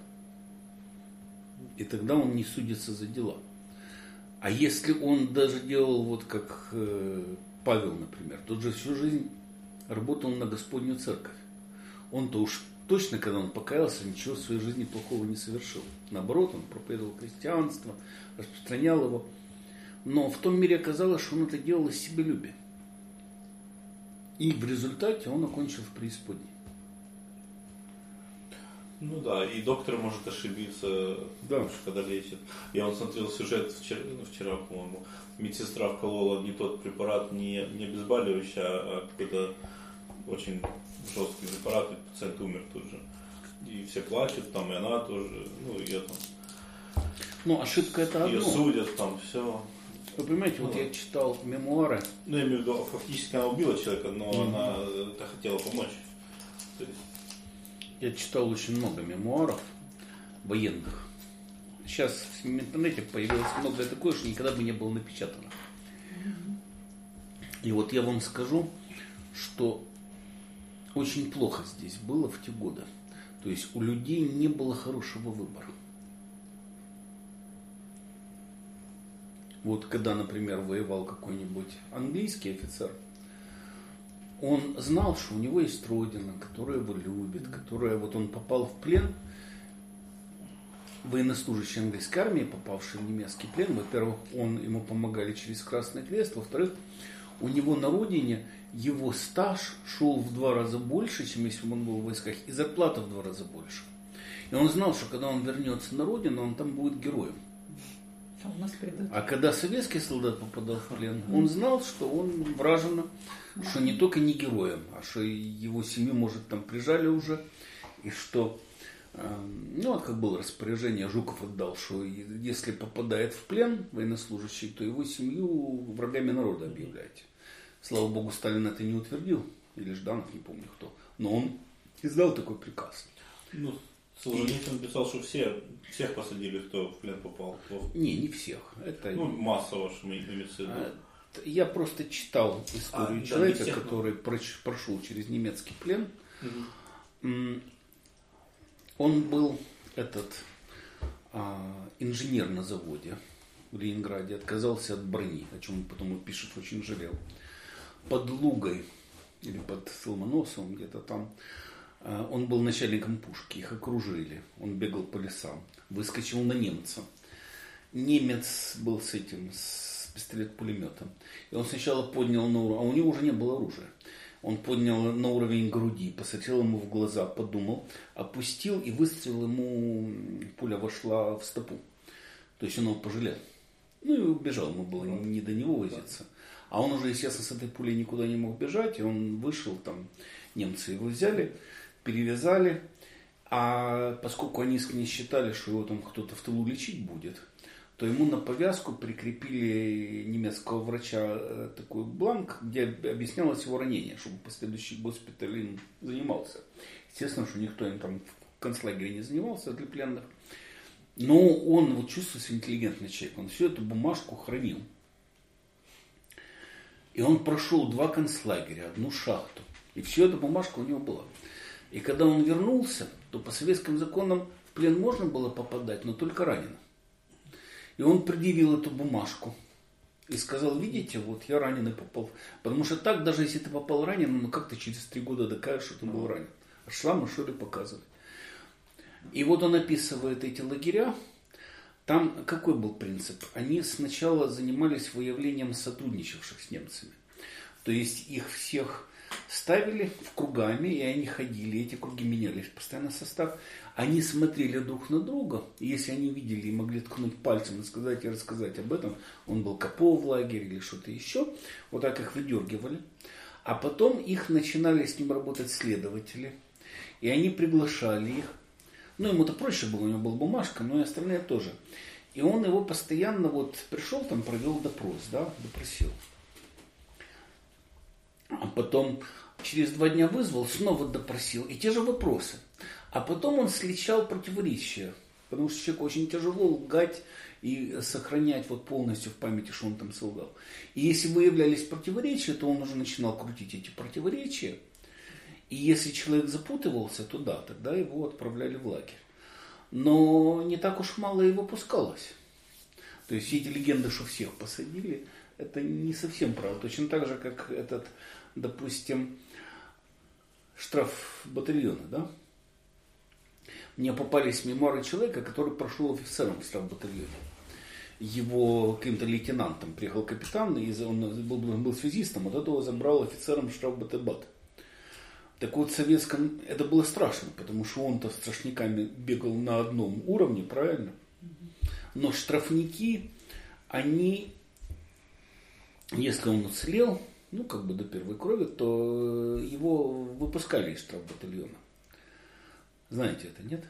S1: И тогда он не судится за дела. А если он даже делал, вот как Павел, например, тот же всю жизнь работал на Господнюю церковь. Он-то уж точно, когда он покаялся, ничего в своей жизни плохого не совершил. Наоборот, он проповедовал христианство, распространял его. Но в том мире оказалось, что он это делал из себелюбия. И в результате он окончил в преисподней.
S4: Ну да, и доктор может ошибиться,
S1: да,
S4: когда лечит. Я смотрел сюжет вчера, по-моему, медсестра вколола не тот препарат, не обезболивающий, а какой-то очень жесткий препарат, и пациент умер тут же. И все плачут, там и она тоже, ее там.
S1: Ошибка это одно.
S4: Ее судят, там все.
S1: Вы понимаете, вот я читал мемуары.
S4: Я имею в виду, фактически она убила человека, но она хотела помочь. То есть...
S1: Я читал очень много мемуаров военных. Сейчас в интернете появилось многое такое, что никогда бы не было напечатано. И вот я вам скажу, что очень плохо здесь было в те годы. То есть у людей не было хорошего выбора. Вот когда, например, воевал какой-нибудь английский офицер, он знал, что у него есть родина, которая его любит, которая, вот он попал в плен, военнослужащий английской армии, попавший в немецкий плен. Во-первых, ему помогали через Красный Крест, во-вторых, у него на родине его стаж шел в 2 раза больше, чем если бы он был в войсках, и зарплата в 2 раза больше. И он знал, что когда он вернется на родину, он там будет героем. А когда советский солдат попадал в плен, он знал, что он вражина, что не только не героем, а что его семью, может, там прижали уже, и что, как было распоряжение, Жуков отдал, что если попадает в плен военнослужащий, то его семью врагами народа объявляйте. Слава богу, Сталин это не утвердил, или Жданов, не помню кто, но он издал такой приказ.
S4: Солженицын написал, что всех посадили, кто в плен попал.
S1: Не всех. Это...
S4: массово, что мы имеем в виду.
S1: Я просто читал историю человека, который прошел через немецкий плен. Он был инженер на заводе в Ленинграде, отказался от брони, о чем он потом пишет, очень жалел. Под Лугой или под Соломоносовым где-то там он был начальником пушки, их окружили, он бегал по лесам, выскочил на немца. Немец был с пистолет-пулеметом. И он сначала поднял на уровень, а у него уже не было оружия. Он поднял на уровень груди, посмотрел ему в глаза, подумал, опустил и выстрелил ему, пуля вошла в стопу. То есть он его пожалел. Ну и убежал, ему было не до него возиться. А он уже, естественно, с этой пулей никуда не мог бежать, и он вышел, там немцы его взяли, перевязали. А поскольку они искренне считали, что его там кто-то в тылу лечить будет, то ему на повязку прикрепили немецкого врача такой бланк, где объяснялось его ранение, чтобы последующий госпиталь им занимался. Естественно, что никто им там в концлагере не занимался для пленных. Но он вот чувствуется интеллигентный человек, он всю эту бумажку хранил. И он прошел 2 концлагеря, 1 шахту. И всю эту бумажку у него была. И когда он вернулся, то по советским законам в плен можно было попадать, но только ранено. И он предъявил эту бумажку и сказал, видите, вот я раненый попал. Потому что так, даже если ты попал раненым, ну как ты через 3 года докажешь, что ты был ранен? А шрамы шире показывали. И вот он описывает эти лагеря. Там какой был принцип? Они сначала занимались выявлением сотрудничавших с немцами. То есть их всех ставили в кругами, и они ходили, эти круги менялись, постоянно состав. Они смотрели друг на друга, и если они видели и могли ткнуть пальцем и сказать и рассказать об этом, он был Капов в лагере или что-то еще, вот так их выдергивали. А потом их начинали с ним работать следователи, и они приглашали их. Ну, ему-то проще было, у него была бумажка, но и остальные тоже. И он его постоянно вот пришел, там провел допрос, да, допросил. А потом через 2 дня вызвал, снова допросил, и те же вопросы. А потом он сличал противоречия, потому что человеку очень тяжело лгать и сохранять вот полностью в памяти, что он там солгал. И если выявлялись противоречия, то он уже начинал крутить эти противоречия. И если человек запутывался, то да, тогда его отправляли в лагерь. Но не так уж мало и выпускалось. То есть эти легенды, что всех посадили, это не совсем правда. Точно так же, как этот, допустим, штрафбатальона, да? Мне попались мемуары человека, который прошел офицером в штрафбатальоне. Его каким-то лейтенантом приехал капитан, и он был связистом, вот этого забрал офицером штрафбатальбата. Так вот, в советском это было страшно, потому что он-то с страшниками бегал на одном уровне, правильно? Но штрафники, они, если он уцелел, ну, как бы до первой крови, то его выпускали из штрафбатальона. Знаете это, нет?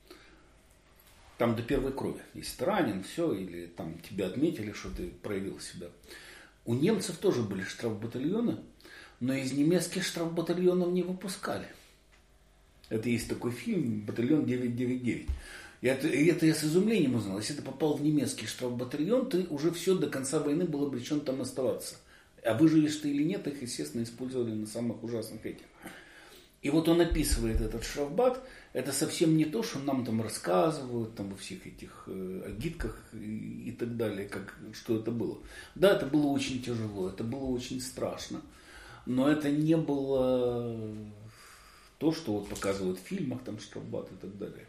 S1: Там до первой крови. Если ты ранен, все, или там тебя отметили, что ты проявил себя. У немцев тоже были штрафбатальоны, но из немецких штрафбатальонов не выпускали. Это есть такой фильм «Батальон 999». Это я с изумлением узнал. Если ты попал в немецкий штрафбатальон, ты уже все, до конца войны был обречен там оставаться. А выживешь ты или нет, их, естественно, использовали на самых ужасных этих. И вот он описывает этот штрафбат. Это совсем не то, что нам там рассказывают там, во всех этих агитках и так далее, что это было. Да, это было очень тяжело, это было очень страшно. Но это не было то, что вот показывают в фильмах, там штрафбат и так далее.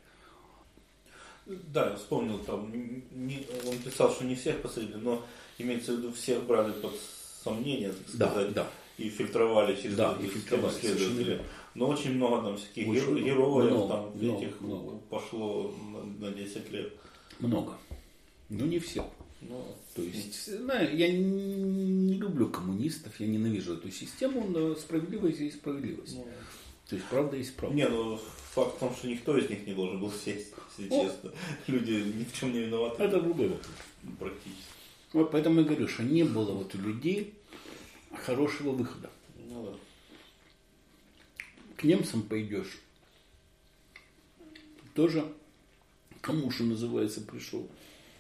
S4: Да, я вспомнил, там, он писал, что не всех посадили, но имеется в виду, всех брали под сомнение, так сказать,
S1: да.
S4: И фильтровали через следователей. Но очень много там всяких героев, много. Пошло на 10 лет.
S1: Много. Но не все. То есть, я не люблю коммунистов, я ненавижу эту систему, но справедливость есть справедливость. То есть правда есть правда.
S4: Не, факт в том, что никто из них не должен был сесть, если честно. Люди ни в чем не виноваты.
S1: Это другой вопрос.
S4: Практически.
S1: Вот поэтому я говорю, что не было вот у людей хорошего выхода.
S4: Да.
S1: К немцам пойдешь, тоже кому что называется пришел.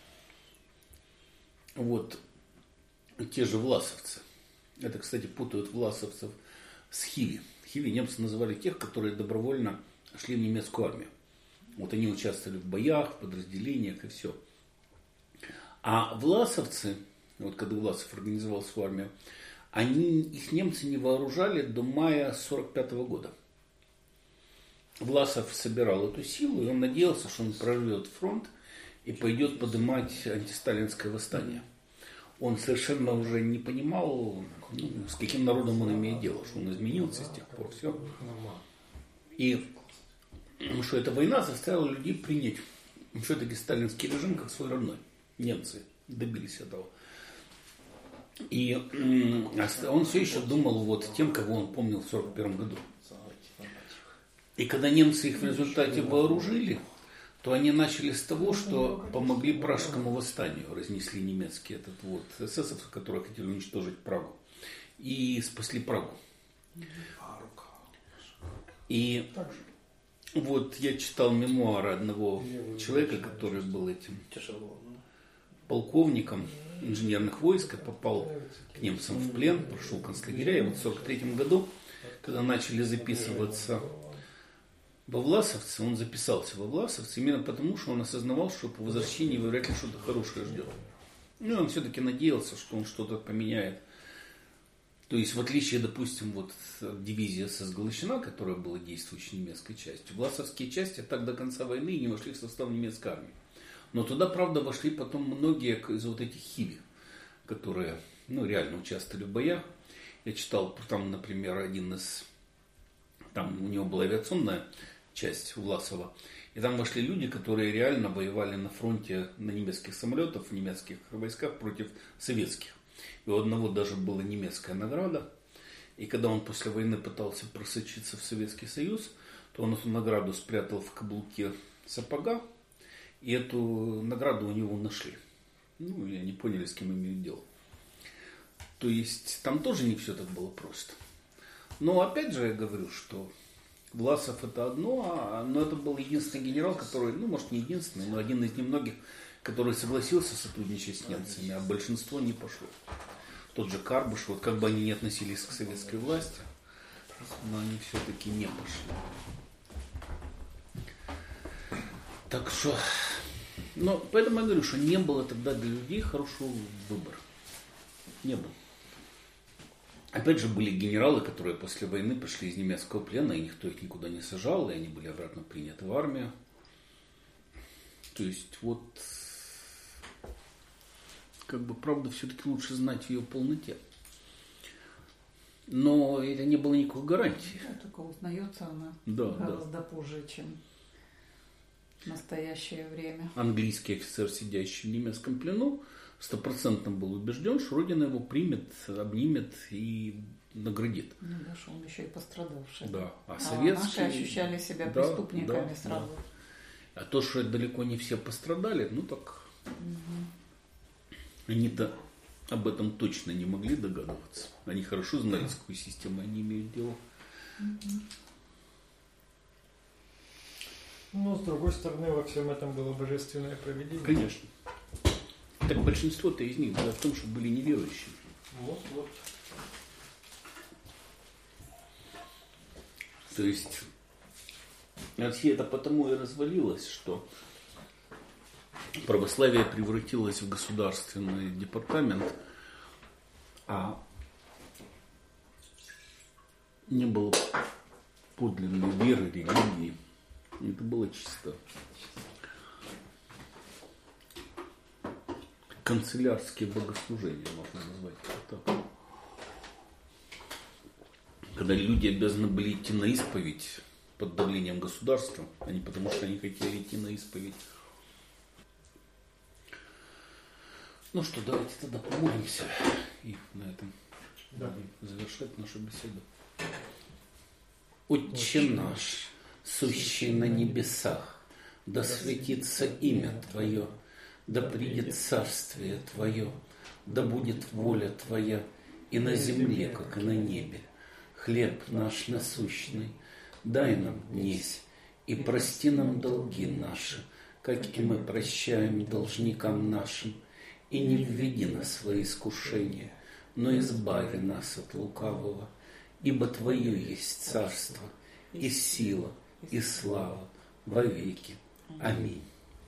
S1: Вот те же власовцы. Это, кстати, путают власовцев с Хиви. хиви немцы называли тех, которые добровольно шли в немецкую армию. Вот они участвовали в боях, в подразделениях и все. А власовцы, вот когда Власов организовал свою армию, их немцы не вооружали до мая 1945 года. Власов собирал эту силу, и он надеялся, что он прорвет фронт и пойдет поднимать антисталинское восстание. Он совершенно уже не понимал, с каким народом он имеет дело, что он изменился с тех пор, все. И что эта война заставила людей принять все-таки сталинский режим как свой родной. Немцы добились этого. И он все еще думал вот тем, кого он помнил в 1941 году. И когда немцы их в результате вооружили, то они начали с того, что помогли Пражскому восстанию, разнесли немецкие эсэсовцы, которые хотели уничтожить Прагу, и спасли Прагу. И вот я читал мемуары одного человека, который был этим полковником инженерных войск, и попал к немцам в плен, прошел концлагеря. И вот в 1943 году, когда начали записываться во Власовцы, он записался во Власовцы именно потому, что он осознавал, что по возвращении его вряд ли что-то хорошее ждет. Ну, он все-таки надеялся, что он что-то поменяет. То есть, в отличие, допустим, вот от дивизии СС Галичина, которая была действующей немецкой частью, власовские части так до конца войны не вошли в состав немецкой армии. Но туда, правда, вошли потом многие из вот этих хиви, которые, реально участвовали в боях. Я читал, там, например, там у него была авиационная часть у Власова, и там вошли люди, которые реально воевали на фронте на немецких самолетах, в немецких войсках против советских. И у одного даже была немецкая награда. И когда он после войны пытался просочиться в Советский Союз, то он эту награду спрятал в каблуке сапога, и эту награду у него нашли. И они поняли, с кем имеют дело. То есть там тоже не все так было просто. Но опять же я говорю, что Власов это одно, но это был единственный генерал, который, может не единственный, но один из немногих, который согласился сотрудничать с немцами, а большинство не пошло. Тот же Карбыш, вот как бы они ни относились к советской власти, но они все-таки не пошли. Так что, поэтому я говорю, что не было тогда для людей хорошего выбора. Не было. Опять же, были генералы, которые после войны пришли из немецкого плена, и никто их никуда не сажал, и они были обратно приняты в армию. То есть, правда, все-таки лучше знать в ее полноте. Но это не было никакой гарантии.
S2: Только узнается она
S1: гораздо
S2: позже, чем в настоящее время.
S1: Английский офицер, сидящий в немецком плену, 100% был убежден, что Родина его примет, обнимет и наградит.
S2: Что он еще и пострадавший.
S1: Да. А советские...
S2: Наши ощущали себя преступниками сразу.
S1: Да. А то, что далеко не все пострадали, они-то об этом точно не могли догадываться. Они хорошо знали, с какой системой они имеют дело.
S3: С другой стороны, во всем этом было божественное провидение.
S1: Конечно. Так большинство-то из них было в том, что были неверующие. То есть Россия это потому и развалилась, что православие превратилось в государственный департамент, а не было подлинной веры, религии. Это было чисто канцелярские богослужения, можно назвать это так. Когда люди обязаны были идти на исповедь под давлением государства, а не потому, что они хотели идти на исповедь. Что, давайте тогда помолимся и на этом будем завершать нашу беседу. Отче наш, сущий на небесах, да светится имя Твое, да придет царствие Твое, да будет воля Твоя и на земле, как и на небе. Хлеб наш насущный дай нам днесь, и прости нам долги наши, как и мы прощаем должникам нашим, и не введи нас в свои искушения, но избави нас от лукавого, ибо Твое есть царство, и сила, и слава во веки. Аминь.